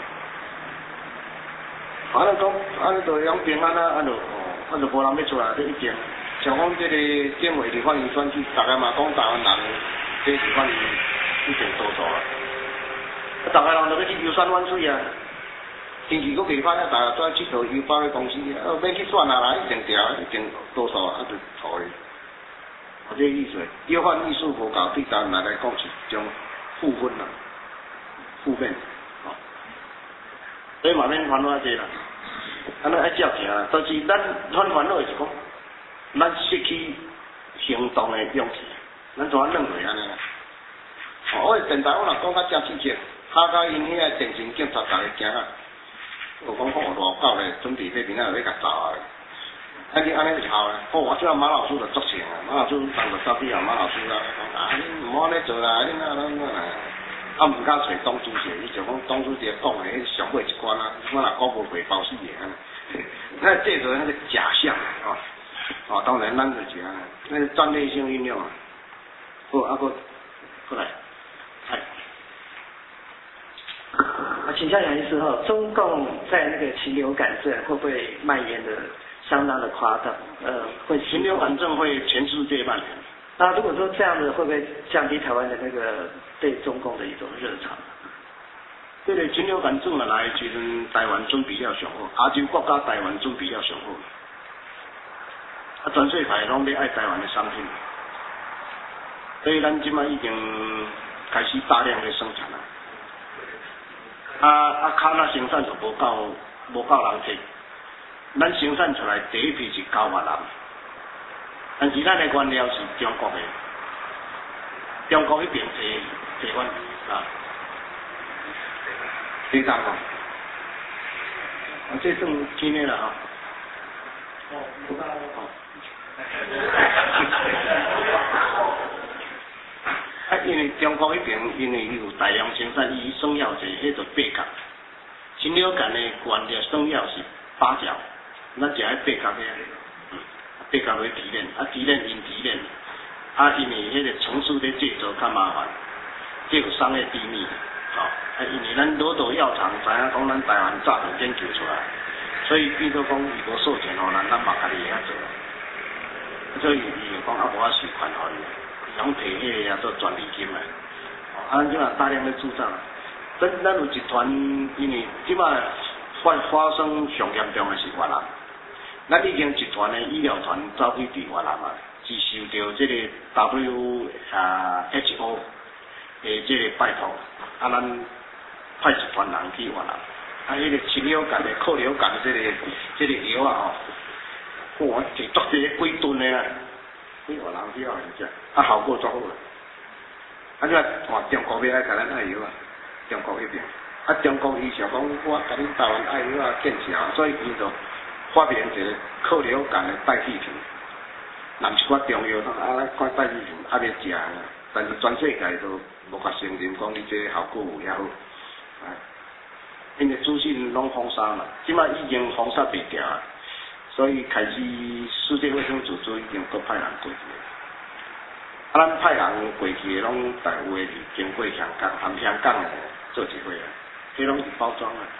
啊，咱讲，啊，你就养平安啊，啊就，哦，啊就无人要出来，这一定。像讲这个政委立法院选举，大家嘛讲台湾人，这立法院一定多数啦。啊，大家人就要去游山玩水啊，天气佫未歹啊，大家再去佗邮包的公司，啊，免去选啊啦，一定调，一定多数啊，就投的。这个意思，约翰艺术佛教对台湾来讲是一种负分啦，负面，哦，所以嘛免烦恼这啦，安尼爱照行，但是咱很烦恼的是讲，咱失去行动的勇气，咱怎啊认为安尼啊？哦，我电台我若讲较正刺激，下甲因遐电信警察逐个惊啊，有讲讲偌狗咧，准备这边仔要甲走啊。啊，你安尼就好啦。哦，我即下马老师就足成啊，马老师当着走底下，马老师啊讲啊，你唔好安尼做啦，你那那那啦。啊，毋敢找董主席，伊就讲董主席讲诶，上尾一关啊，我若讲无会包死个安尼。那这个那个假象啊，哦，当然咱就是安尼，那是战略性运用啊。好，啊个过来，哎。 啊，请教杨医师哈，中共在那个禽流感症会不会蔓延的？相当的夸张，呃，会禽流感症会全世界蔓延。 那如果说这样子，会不会降低台湾的那个对中共的一种热潮？ 这个禽流感症的来，其实台湾准备了上好，亚洲国家台湾准备了上好。啊，全世界拢要爱台湾的产品，所以咱即摆已经开始大量的生产啊。啊啊，卡那生产就无够无够人摕，咱生产出来第一批是九万人，但是咱的原料是中国的，中国迄边摕摕阮啊，你当讲，啊，这算真的啦吼。哦，无够哦。啊，因为中国迄边因为有大量生产，伊双药是迄个八角，禽流感的原料双药是八角，咱食迄八角个，嗯，八角来提炼，啊提炼因提炼，啊因为迄个程序咧制作较麻烦，这有商业机密，吼、哦，啊因为咱罗斗药厂知影讲咱台湾早就研究出来，所以变做讲伊无授权互咱，咱嘛家己会晓做，所以伊就讲啊无法授权互伊。拢摕迄个啊做专利金啊，啊，即嘛大量咧铸造。咱咱有一团，因为即摆发发生上严重的是越南，咱已经一团的医疗团走去伫越南啊，是受到即个 W 啊 H O 的即个拜托，啊，咱派一团人去越南，啊，迄、那个禽流感的、扣流感的即、这个即、这个药啊吼，哇，摕足济几吨的啊！去越南去啊，是啊，效果足好啦。啊，即啊，看中国要爱甲咱爱药啊，中国迄边，啊，中国伊想讲我甲恁台湾爱药啊建设，所以伊就发明一个抗流感的代替品，若是寡中药，啊，款代替品还袂食，但是全世界都无法承认讲你这效果有遐好，啊，因为资讯拢封杀嘛，即摆已经封杀袂掉啊。所以开始世界卫生组织已经搁派人过去，啊，咱派人过去的拢大有诶是经过香港、含香港诶做一回啊，迄拢是包装啊。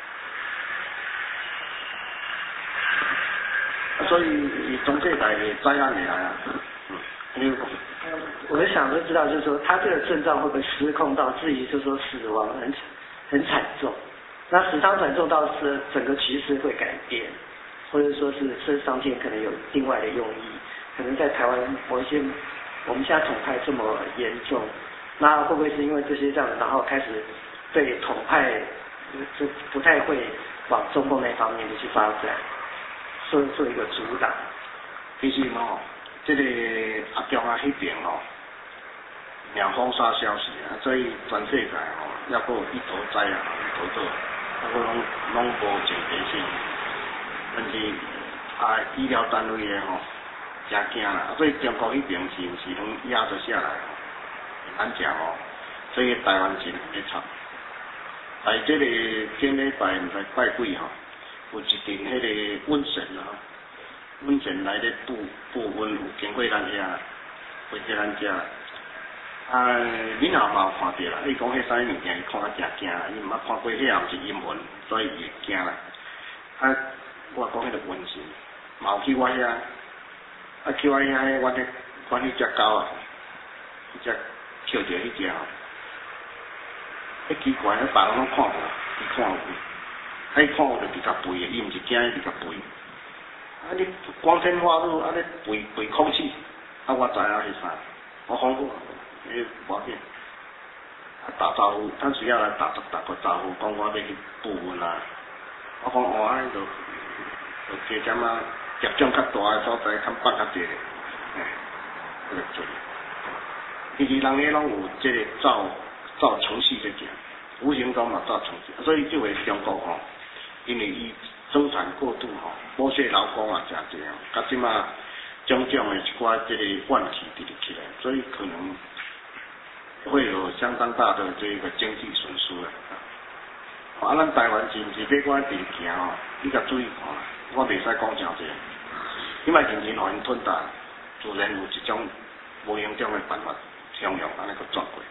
啊，所以全世界诶灾难会来啊，嗯，你讲。 我想就知道，就是说他这个症状会不会失控到至于就是说死亡很很惨重？那死伤惨重到是整个局势会改变。或者说是这上天可能有另外的用意，可能在台湾某一些我们现在统派这么严重，那会不会是因为这些这样，然后开始对统派就不太会往中共那方面的去发展，做做一个阻挡？ 其实吼，这个阿中啊迄边吼，两封杀消息啊，所以全世界吼，要过一头灾啊，一头做，啊个拢拢无正确性。但是啊，医疗单位的吼，真惊啦，所以中国迄边是毋是拢压着下来吼，难讲哦。所以台湾真会惨。在这个前礼拜毋知拜几吼，有一阵迄个瘟神啊，瘟神来咧布布瘟有经过咱遐，回去咱遮。啊，恁阿嘛有看到啦，你讲迄啥物件，伊看啊真惊，伊毋捌看过，迄也毋是阴文，所以伊会惊啦。啊。我讲迄个瘟神，嘛有去我遐，啊去我遐，我咧管迄只狗啊，迄只捡着迄只吼，迄奇怪，迄别人拢看无，伊看有，啊伊看有就直甲吠的，伊毋是惊伊直甲吠，啊你光天化日啊你吠吠空气，啊我知影是啥，我讲过，迄无要紧，啊打招呼，咱需要来打打个招呼，讲我要去布瘟啊，我讲哦安尼就。就加点啊，接种较大诶所在，较放较济，哎，这个做。其实人咧拢有这个照照程序在行，无形中嘛照程序，所以就为中国吼，因为伊生产过度吼，剥削劳工啊，诚济啊，甲即马种种诶一寡这个怨气直直起来，所以可能会有相当大的这个经济损失啊。啊，咱台湾是毋是要我地行吼？你甲注意看。我袂使讲诚济，因为人人互因吞大，自然有一种无形中的办法相用安尼个转过。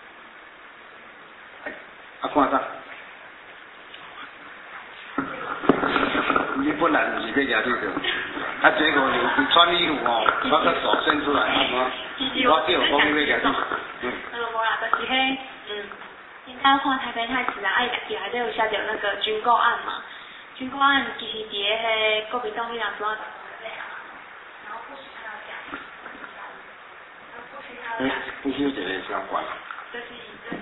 啊，看啥？你本来毋是要举这个，啊，结果你穿衣服哦，我个手伸出来，我我叫我讲你要举这个，嗯。呃，无啦，就是迄，嗯，今朝看台北太子啊，啊伊内底有写着那个军购案嘛。军购案其实伫迄国民党里头主要，然后不许他讲，不许他讲，不许这个相关。就是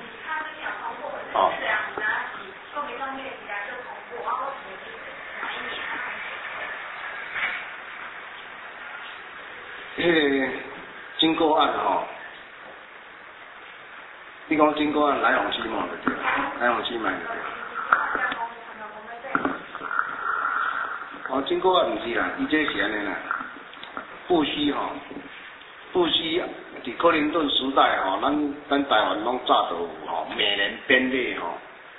迄个经过案吼，你讲经过案来往期嘛就对，来往期嘛就对。哦，经过案毋是啦，伊这是安尼啦，布希吼，布希伫克林顿时代吼，咱咱台湾拢早都有吼，每年编列吼，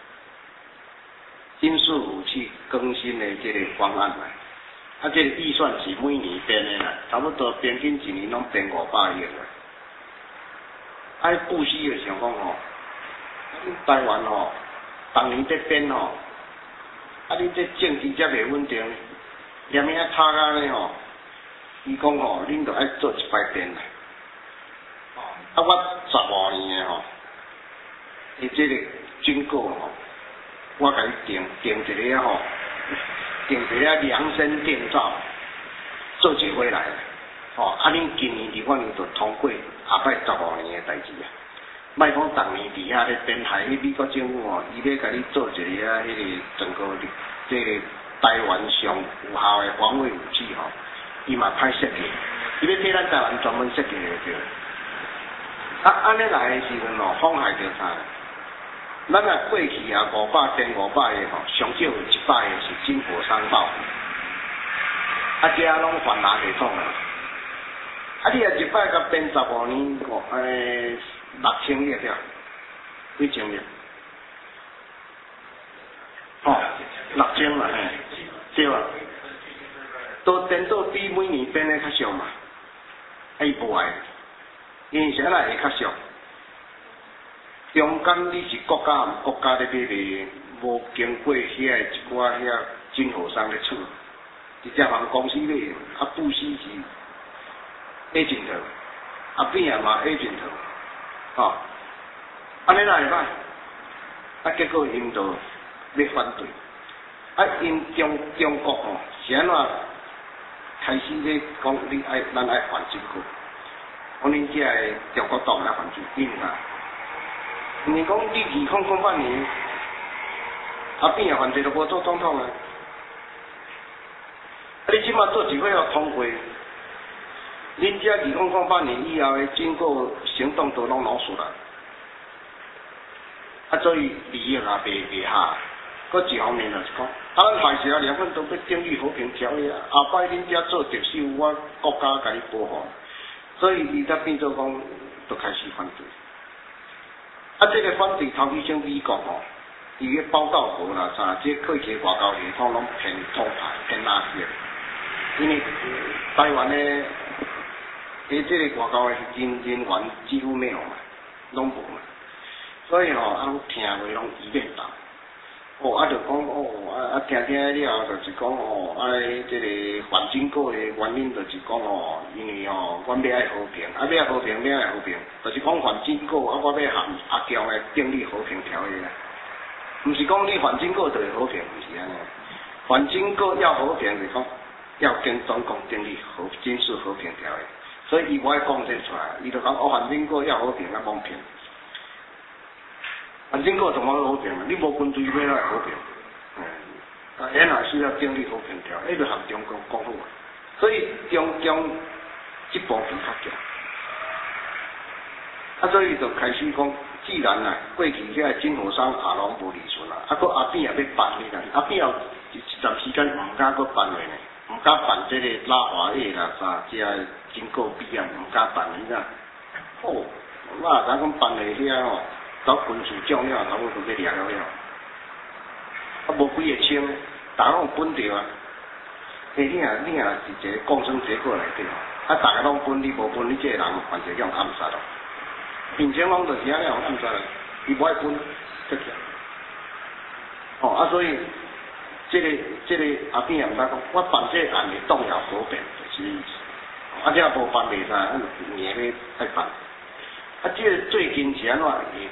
军事武器更新的这个方案啦。啊，这个预算是每年编的啦，差不多平均一年拢编五百亿啦。啊，布希就想讲吼，台湾吼，当年在编吼，啊，你这政治才袂稳定，连命啊差甲呢吼，伊讲吼，恁着爱做一摆编啦。啊，我十五年的吼，伊这个军购吼，我甲伊定定一个吼。定一个量身定造，做一回来，吼、哦！啊，恁今年伫我年就通过下摆十五年的代志啊。莫讲逐年伫遐咧编害迄美国政府哦，伊咧甲你做一个啊，迄个整个这个台湾上有效的防卫武器吼，伊嘛歹设计，伊咧替咱台湾专门设计的对。啊，安尼来的时阵哦，风害就差。咱啊过去啊五百变五百个吼，上少有一百个是金火商报，啊其他拢泛垃圾桶啊。啊你啊一摆甲变十五年，五诶六千亿了，几千亿？哦，六千嘛，嘿，对啊。都变到比每年变的较俗嘛，啊伊无爱，因为啥来会较俗？中间你是国家含国家咧买卖，无经过遐一寡遐进口商咧出，直接含公司买，啊布希是 agent， 啊变啊嘛 agent， 吼，安尼哪会歹？啊结果因就要反对，啊因中中国吼是安怎开始咧讲你爱咱爱还政府，讲恁遮个中国党来还政府啊？因为讲你二零零八年，啊变啊，反正就无做总统啊。啊，你即马做一回要通过，恁遮二零零八年以后的经过行动都拢老输啦。啊，所以利益也袂袂下。搁一方面就是讲，啊，咱歹势啊，两份都要订立和平条约啊。后摆恁遮做特首，我国家甲你保护，所以伊才变做讲，就开始反对。啊，这个反对头几先美国吼，伊个报道无啦啥，这过去外交系统拢偏统派、偏垃圾，因为台湾咧，诶，这个外交的人人员几乎没有嘛，拢无嘛，所以吼、哦，啊，听话拢一面倒。哦，啊，就讲哦，啊啊，听听了，就是讲哦，啊，这个反经过的原因就是讲哦，因为哦，阮要爱和平，啊，要爱和平，要爱和平，就是讲反经过，啊，我要含阿强来订立和平条约啦。毋是讲你反经过就会和平，毋是安尼。反经过要和平，就是讲要跟中共订立和军事和平条约，所以伊无爱讲这出来，伊就讲哦，反经过要和平，啊，罔骗。反正个怎么和平啊？你无军队要来和平，嗯，啊，原来是要订立和平条，迄就含中国讲好啊。所以中共一步比较强，啊，所以就开始讲，既然啊，过去遐个进口商也拢无利顺啦，啊，佫阿扁也要办你啦，阿扁后一段时间毋敢佫办落呢，毋敢办这个拉华业啦啥，这个经过必要毋敢办你啦。哦，我敢讲办落遐吼。到军事将了，差不多要掠了了，啊无几个枪，大家拢分着啊。诶、欸，你啊你啊是一个共生结构内底，啊大家拢分，你无分，你这个人反正叫暗杀咯。并且拢就是安尼样暗杀啦，伊无爱分，得起。哦啊，所以这个这个阿扁也毋敢讲，我办这个案会动摇和平，就是意思。啊，这也无办袂使，啊年咧爱办。啊，这个最近是安怎？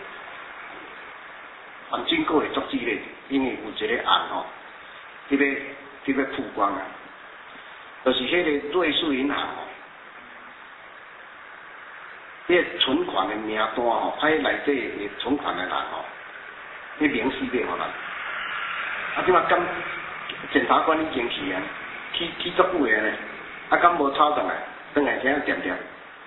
反经过会足激烈，因为有一个案吼，特别特别曝光啊，就是迄个瑞士银行吼，迄个存款的名单吼，啊，迄内底的存款的人吼，迄明细俾互咱，啊，即马敢检察官已经去啊，去去足久个呢，啊，敢无抄上来， 转来这样点点，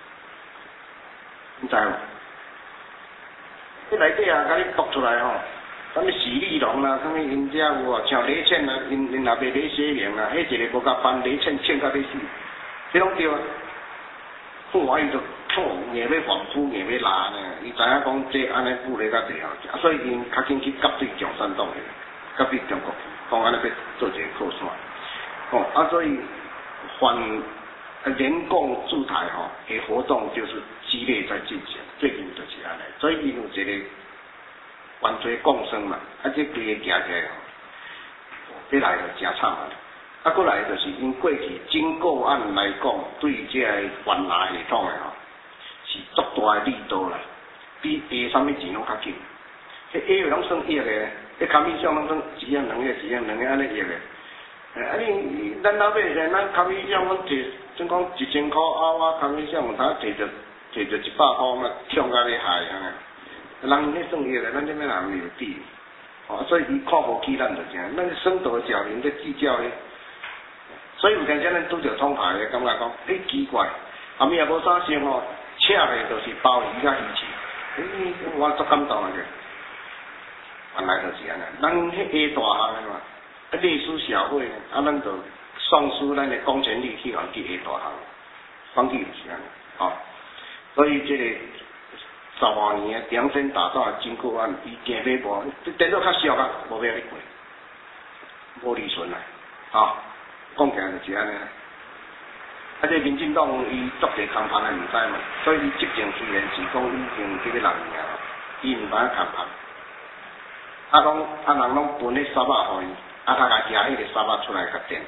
你知无？你内底啊，甲你读出来吼，什么喜力龙啦，什么因遮有啊，像李倩啊，因因那边李雪玲啊，迄一个国家班李倩倩到要死，这拢对啊。富华伊就痛，硬要防腐，硬要拉呢。伊知影讲这安尼富咧较济啊，所以因较紧去甲对共产党诶，甲对中国，讲安尼要做一个靠山。哦，啊，所以反联共驻台吼诶活动就是激烈在进行，最近就是安尼。所以因有一个犯罪共生嘛，啊，这规个行起来吼，要来就真惨啊！啊，过来就是因过去经过案来讲，对这个犯案系统的吼，是足大的力度啦，比下啥物钱拢较紧。迄 A 拢算亿个，迄卡米奖拢算一亿两亿、一亿两亿安尼亿个。诶，啊你咱老百姓，咱卡米奖，阮摕，总讲一千箍，啊我卡米奖有当摕着摕着一百箍，嘛抢甲你害安尼。人迄算亿个，咱这边人有底。哦，所以伊看无起咱就正，咱生道小人在计较咧。所以有阵时咱拄着通牌的，感觉讲，诶、欸、奇怪，后面也无啥事吼，请的就是鲍鱼甲鱼翅，诶、欸，我足感动的。原来就是安尼，咱迄下大项的嘛，啊历史社会，啊咱就丧失咱的公权力去往去下大项，反正就是安尼，吼、哦。所以这个十外年的量身打造的经过案，伊行尾无，电脑较俗啊，无要你过，无利润啦，吼、哦。讲起来就是安尼，啊！这民进党伊足侪空拍的毋知嘛，所以伊执政虽然是讲已经这个六年啊，伊毋捌空拍，啊拢啊人拢分迄沙巴互伊，啊他家夹迄个沙巴出来甲点，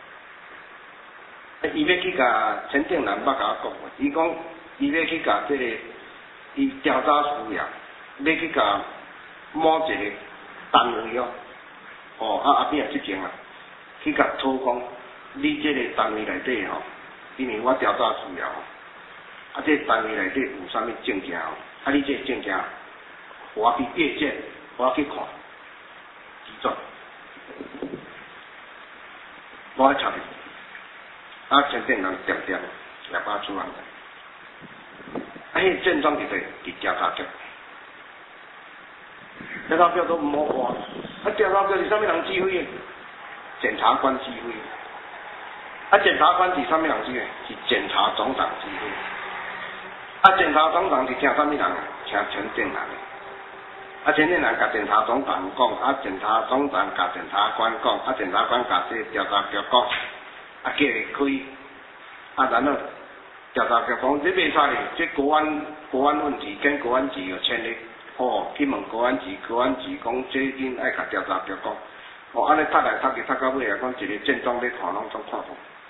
伊要去甲陈定南捌甲我讲过，伊讲伊要去甲这个伊调查需要，要去甲某一个单位哦，哦啊阿扁也执政啊。去甲讨讲，你这个单位内底吼，因为我调查需要，啊，这个单位内底有啥物证件哦，啊，你这个证件，我去阅卷，我去看，记准，我查的，啊，陈定南点点也把出来，啊，迄证状伫对伫调查局，调查局都唔好看，啊，调查局是啥物人指挥的？检察官指挥，啊，检察官是啥物人指挥？是检察总长指挥。啊，检察总长是请啥物人？请陈定南。啊，陈定南甲检察总长讲，啊，检察总长甲检察官讲，啊，检察官甲这调查局讲，啊，叫伊开，啊，然后调查局讲，这袂使哩，这国安国安问题跟国安局有签的，哦，去问国安局，国安局讲，这应爱甲调查局讲。哦，安尼读来读去读到尾啊，讲一个症状咧看拢总看无。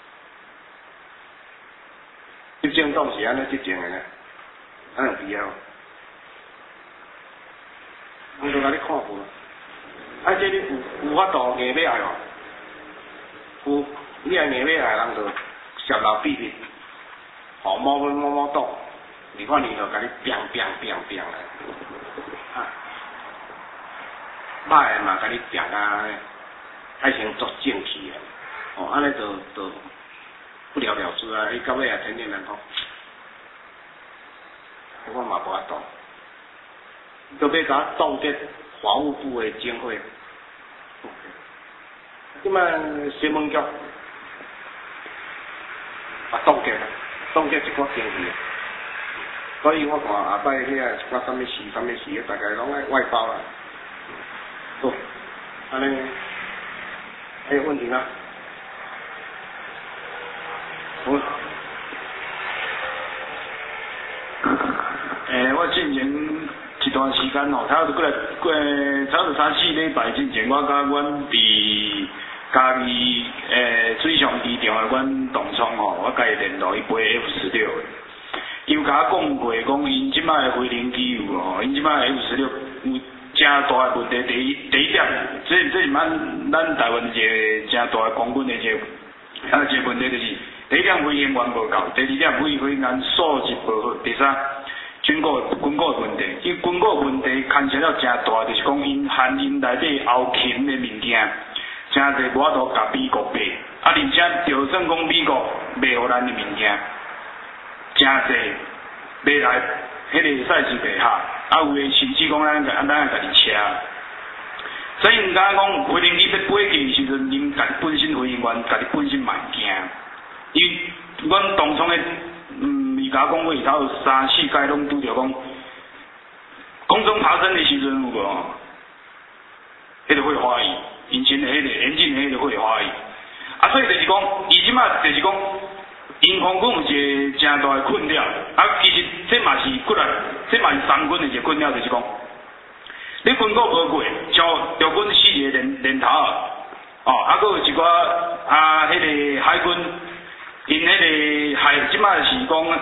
执政党是安尼执政的呢，安有必要？人都甲你看无，啊，这你有有法度硬要来哦，有你爱硬要来，人就泄露秘密，哦，某某某某党，你看你就甲你拼拼拼拼来，啊。歹诶嘛，甲你定啊，改成作正气啊，哦，安尼就就不了了之啊。伊到尾啊，天天人讲，我嘛无法度，都要甲冻结法务部诶经费。即摆新闻局啊冻结，冻结一寡经费，所以我看下摆遐一寡啥物事、啥物事，大概拢爱外包啦。好，安尼还有问题吗？我， 诶、欸，我进前一段时间吼，差不多过来过差不多三四礼拜之前，我甲阮伫嘉义诶水上机场诶，阮同窗吼，我甲伊联络伊飞 F 十六诶，伊有甲我讲过，讲因即摆诶飞行机有吼，因即摆 F 十六有。真大的问题，第一第一点，这这是咱咱台湾一个真大的公军的一个，啊一个问题就是，第一点飞行员无够，第二点飞飞员素质无好，第三军购军购的问题，伊军购问题牵涉到真大，就是讲因含因内底后勤的物件，真侪无法度甲美国买，啊而且就算讲美国卖互咱的物件， 真济未来迄个赛事袂下，啊有诶甚至讲咱咱咱家己车。所以毋敢讲飞行机要飞去的时阵，因家己本身飞行员家己本身嘛会惊，因为阮当初诶，嗯，伊甲我讲过，伊头三四届拢拄着讲，空中爬升的时阵有无？迄个会花伊，引擎的迄个引擎的迄个会花伊，啊，所以就是讲，伊即马就是讲，因空军有一个诚大的困扰，啊，其实这嘛是骨力，这嘛是三军的一个困扰，就是讲。你军购无过，像陆军四个连连头啊，哦，啊，佫有一寡啊，迄、那个海军，因迄个海即摆是讲，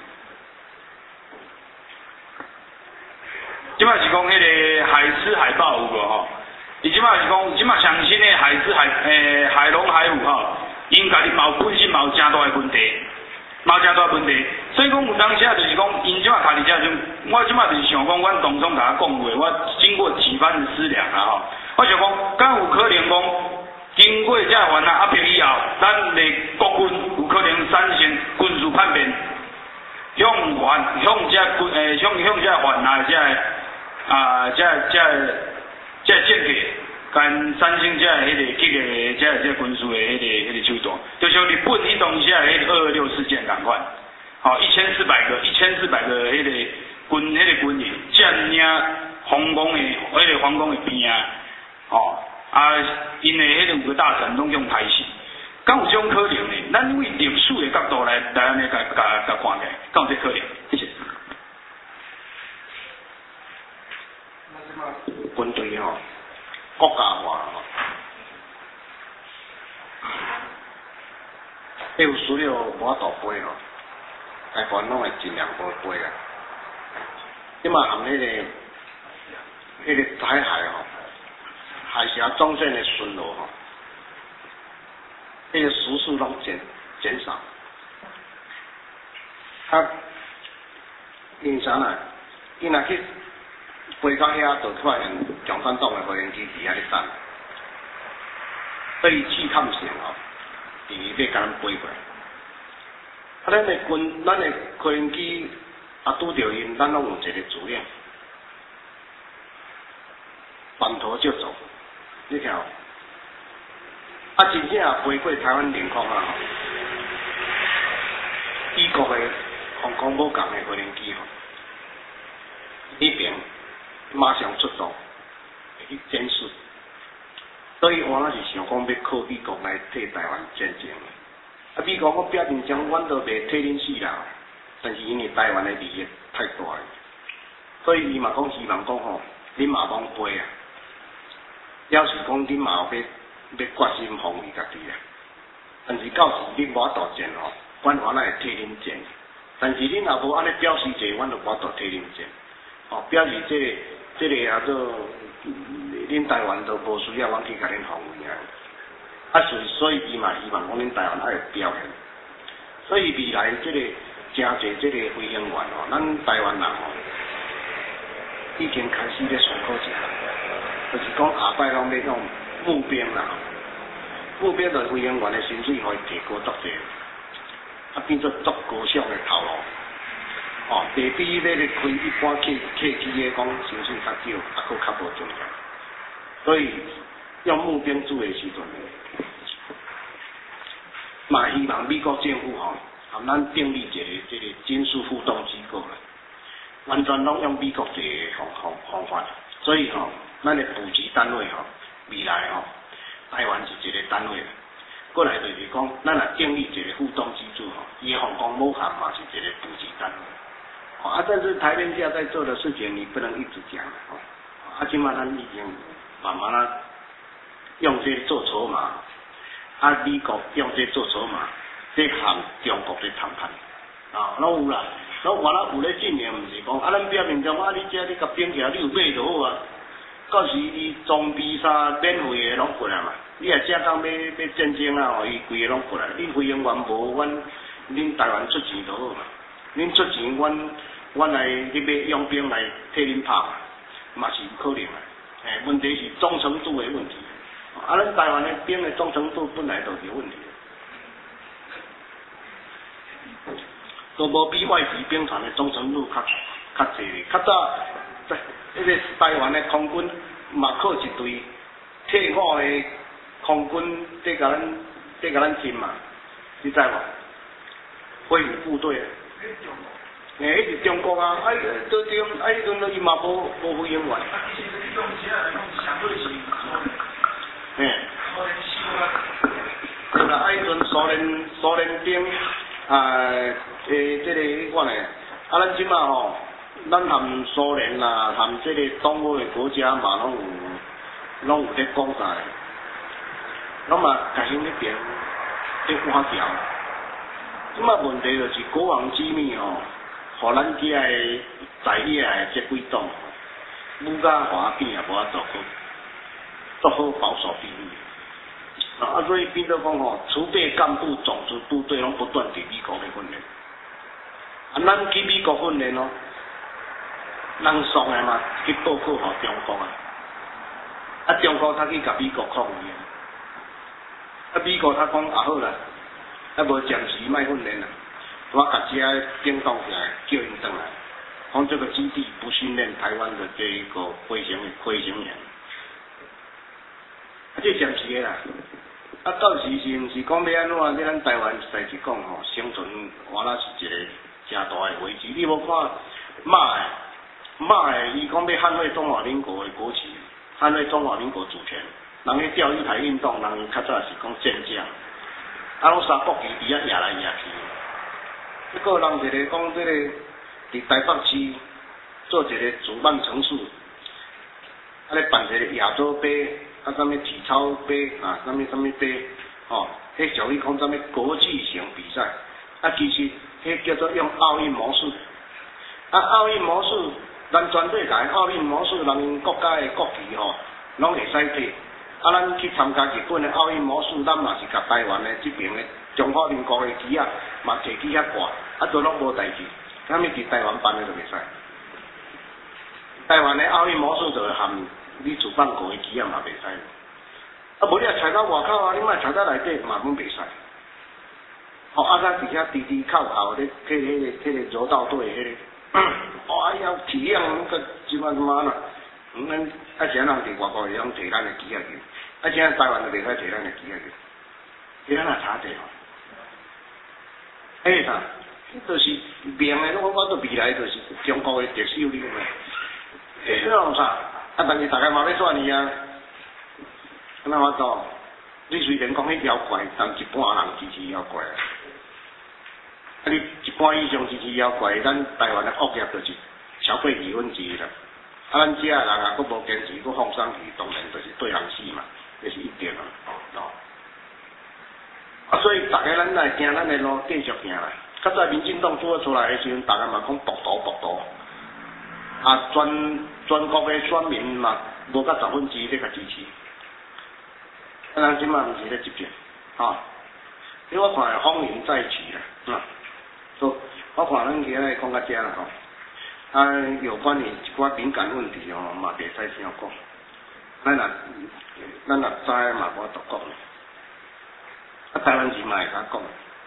即摆是讲迄个海狮海豹有无吼？伊即摆是讲，即摆上新的海狮海诶、海龙海虎吼，因家己嘛有本身嘛有诚大的问题。嘛诚大问题，所以讲有当时啊，就是讲，因即马开伫遮阵，我即马就是想讲，阮当中甲我讲话，我经过几番的思量啊吼，我想讲，敢有可能讲，经过遮番啊压迫以后，咱的国军有可能产生军事叛变，向还向遮军诶向向遮还啊遮啊遮遮遮政客。干产生遮迄个激个遮遮军事的迄个迄个手段，就像日本迄当时啊迄个二二六事件共款，吼一千四百个一千四百个迄个军迄个军人占领皇宫的迄个皇宫的边啊，吼啊因的迄个五个大臣拢用歹死，敢有这种可能呢？咱为历史的角度来来安尼甲甲甲看起来，敢有这可能？谢谢。 军队吼。国家化吼，有需要无法度飞吼，台湾拢会尽量无飞啊。即嘛含迄个迄个海海吼，海峡中线的巡逻吼，迄个时速拢减减少。啊，因啥呢？伊若去。飞到遐就突然共产党的飞行机伫遐咧等，所以试探性吼，第二要甲咱飞过来。啊，咱的军，咱的飞行机啊拄着因，咱拢有一个指令，翻头就走，你听。啊，真正啊飞过台湾领空啊，美国的航空母舰的飞行机吼，迄边。马上出动去监视，所以我那是想讲要靠美国来替台湾战争。啊，美国我表面上阮都袂替恁死啦，但是因为台湾的利益太大了，所以伊嘛讲希望讲吼，恁嘛罔飞啊，要是讲恁嘛有要要决心防御家己啊，但是到时恁无法度战吼，阮原来会替恁战，但是恁若无安尼表示者，阮就无法度替恁战。哦，表示这个、这个啊，做恁台湾都无需要阮去甲恁防卫啊。啊，所以所以伊嘛希望讲恁台湾爱有表现。所以未来这个真侪这个飞行员哦，咱台湾人哦，已经开始咧思考一下，就是讲下摆拢要用募兵啦，募兵就飞行员的薪水可以提高足济，啊变做足高尚的头路。哦，地比要咧开一般客客机的讲薪水较少，啊，佫较无尊严。所以用募兵制的时阵，嘛希望美国政府吼，含咱订立一个这个军事互动机构啦，完全拢用美国这个方方方法。所以吼，咱的补给单位吼，未来吼，台湾是一个单位。过来就是讲，咱若建立一个互动机制吼，伊航空母舰嘛是一个补给单位。啊，但是台面下在做的事情，你不能一直讲哦。啊，今嘛咱已经慢慢啊用这做筹码，啊，美国用这做筹码，这和中国在谈判啊，拢有啦。拢原来有咧进行，毋是讲啊，咱表面上啊，你这你甲兵器你有买就好啊。到时伊装备啥免费的拢过来嘛，你若正当要要战争啊，伊规个拢过来。恁飞行员无，阮恁台湾出钱就好嘛。恁出钱，阮阮来去买佣兵来替恁拍嘛，嘛是有可能啊。诶，问题是忠诚度的问题。啊，咱台湾的兵的忠诚度本来就是有问题。 都无比外籍兵团的忠诚度较较济咧。较早在迄个台湾的空军嘛靠一队退伍的空军在甲咱在甲咱进嘛，你知无？恢复部队。诶，迄是中国啊，啊，都中，啊，迄阵伊嘛无无复员员。啊，其实你讲起来讲相对是嘿。对啦，啊，迄阵苏联苏联兵啊，诶，即、这个我呢，啊，咱即马吼，咱含苏联啦，含即个东欧的国家嘛，拢有拢有咧讲啥，拢嘛家己迄边咧换条。即马问题就是国王机密吼。互咱遮个在野的这几党，武甲华边也无法做好，做好保守秘密。啊，所以变做讲吼，储备干部、种子部队拢不断伫美国咧训练。啊，咱去美国训练咯，人送的嘛，去报告互中国啊。啊，中国他去甲美国抗议啊。啊，美国他讲啊好啦，啊无暂时卖训练啦。我甲遮叮当起来，叫因转来，讲这个基地不训练台湾的这一个飞行飞行员，啊，这暂时的啦。啊，到时是毋是讲要安怎？你咱台湾实际讲吼，生存原来是一个真大的危机。你无看马的马的，伊讲要捍卫中华民国的国旗，捍卫中华民国主权。人迄钓鱼台运动，人较早是讲战将，啊，拢三国旗伫遐压来压去。一个人一个讲，这个伫台北市做一个主办城市，啊咧办一个亚洲杯，啊什么体操杯啊，什么什么杯，吼，迄属于讲什么国际型比赛，啊其实迄叫做用奥运模式，啊奥运模式，咱全体台奥运模式，人国家的国旗吼，拢会使摕，啊咱去参加日本的奥运模式，咱嘛是甲台湾的这边的。中华民国的旗啊，嘛摕去遐挂，啊都拢无代志，咱咪伫台湾办的就袂使。台湾的奥运魔术就会含你主办国的旗啊嘛袂使。啊无你啊踩到外口啊，你莫踩到内底嘛拢袂使。哦，啊咱伫遐滴滴靠后咧，摕迄个摕个柔道队迄个，哦啊要体验那个即嘛即嘛啦，嗯，咱啊谁人伫外国会晓摕咱的旗啊去，啊谁台湾就袂使摕咱的旗啊去，你咱若查者吼。迄啥，就是明诶，我我到未来就是中国诶特首你嘛。迄种啥，啊，但是大家嘛要选伊啊，安怎法度？你虽然讲迄妖怪，但一半人支持妖怪啊。啊，你一半以上支持妖怪，咱台湾诶恶业就是超过二分之一啦。啊，咱遮诶人啊，佫无坚持，佫放上去，当然就是对人死嘛，这是一点啊，哦。啊，所以大家咱来行咱的路，继续行来。较早民进党做出来的时阵，大家嘛讲独独独独，啊，全全国的选民嘛，无甲十分之一咧甲支持。啊，咱即马毋是咧接见，吼。你我看风云再起啦，嗯，好，我看咱今日讲到遮啦吼。啊，有关于一寡敏感问题哦，嘛袂使啥讲。咱若咱若知嘛，无独讲。啊，台湾人嘛会晓讲，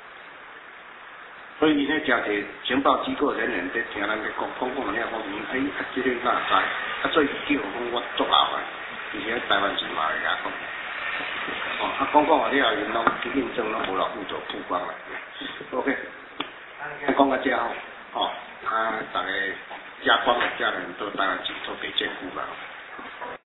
所以伊咧诚侪情报机构人员在听咱咧讲，讲讲了讲，哎，啊，即个哪知？啊，所以叫我讲我作后来，而且台湾人嘛会晓讲。哦，啊，讲讲啊了后，因拢去验证，拢无落去做曝光啦。OK， 讲到遮吼，哦，啊，大家家光的家人都台湾真做袂艰苦啦。